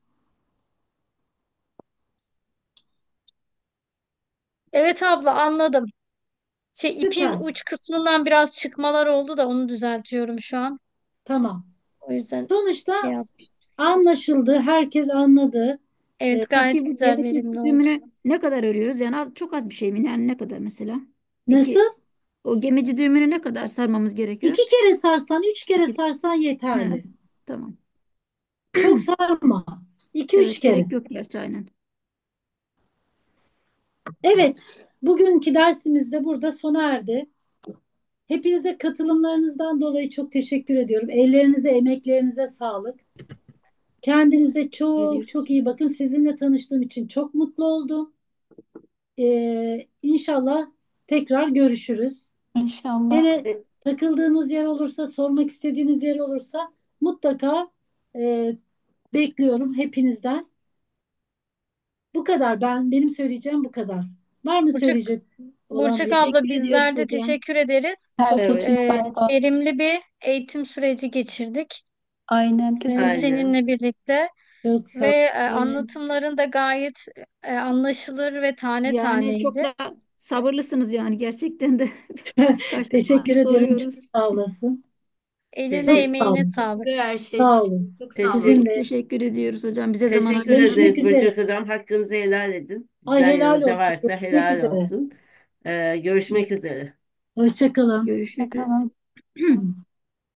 Evet abla anladım. Şey ipin Süper. uç kısmından biraz çıkmalar oldu da onu düzeltiyorum şu an. Tamam. O yüzden Sonuçta şey yap. anlaşıldı. Herkes anladı. Ee, Evet gayet peki bu güzel gemici verimli oldu. düğümünü ne kadar örüyoruz? Yani az- çok az bir şey mi? Yani ne kadar mesela? İki, nasıl? o gemici düğümünü ne kadar sarmamız gerekiyor? İki kere sarsan, üç kere İki. sarsan He, yeterli. tamam. Çok sarma. İki, üç Evet, kere. gerek yok gerçi, aynen. Evet. Bugünkü dersimiz de burada sona erdi. Hepinize katılımlarınızdan dolayı çok teşekkür ediyorum. Ellerinize, emeklerinize sağlık. Kendinize çok Ediyor. çok iyi bakın. Sizinle tanıştığım için çok mutlu oldum. Ee, İnşallah tekrar görüşürüz. İnşallah. Yine E, takıldığınız yer olursa, sormak istediğiniz yer olursa mutlaka e, bekliyorum hepinizden. Bu kadar. Ben benim söyleyeceğim bu kadar. Var mı Burçak, söyleyecek olan Burçak bir? abla Teşekkür ediyoruz bizler de hocam. teşekkür ederiz. Her Çok şey için Evet, sağ e, ol. verimli bir eğitim süreci geçirdik Aynen e, kesinlikle. aynen. seninle birlikte Çok ve sağ e, Aynen. anlatımların da gayet e, anlaşılır ve tane Yani çok taneydi. da sabırlısınız yani gerçekten de. Kaç Teşekkür defa ederim. Çok soruyoruz. sağ olasın. Eline Çok Teşekkür, sağ emeğine olun. sağlık. Güzel her şey Sağ için. olun. Çok sağ olun. Sizin teşekkür, de. Teşekkür ediyoruz hocam. Bize zaman teşekkür ayırdığınız Görüşmek ederiz üzere. Burçak Hocam. Hakkınızı helal edin. Ay Bizden helal yana da olsun. varsa Görüşmek helal üzere. olsun. Ee, görüşmek üzere. Hoşça kalın. görüşürüz. Bakalım.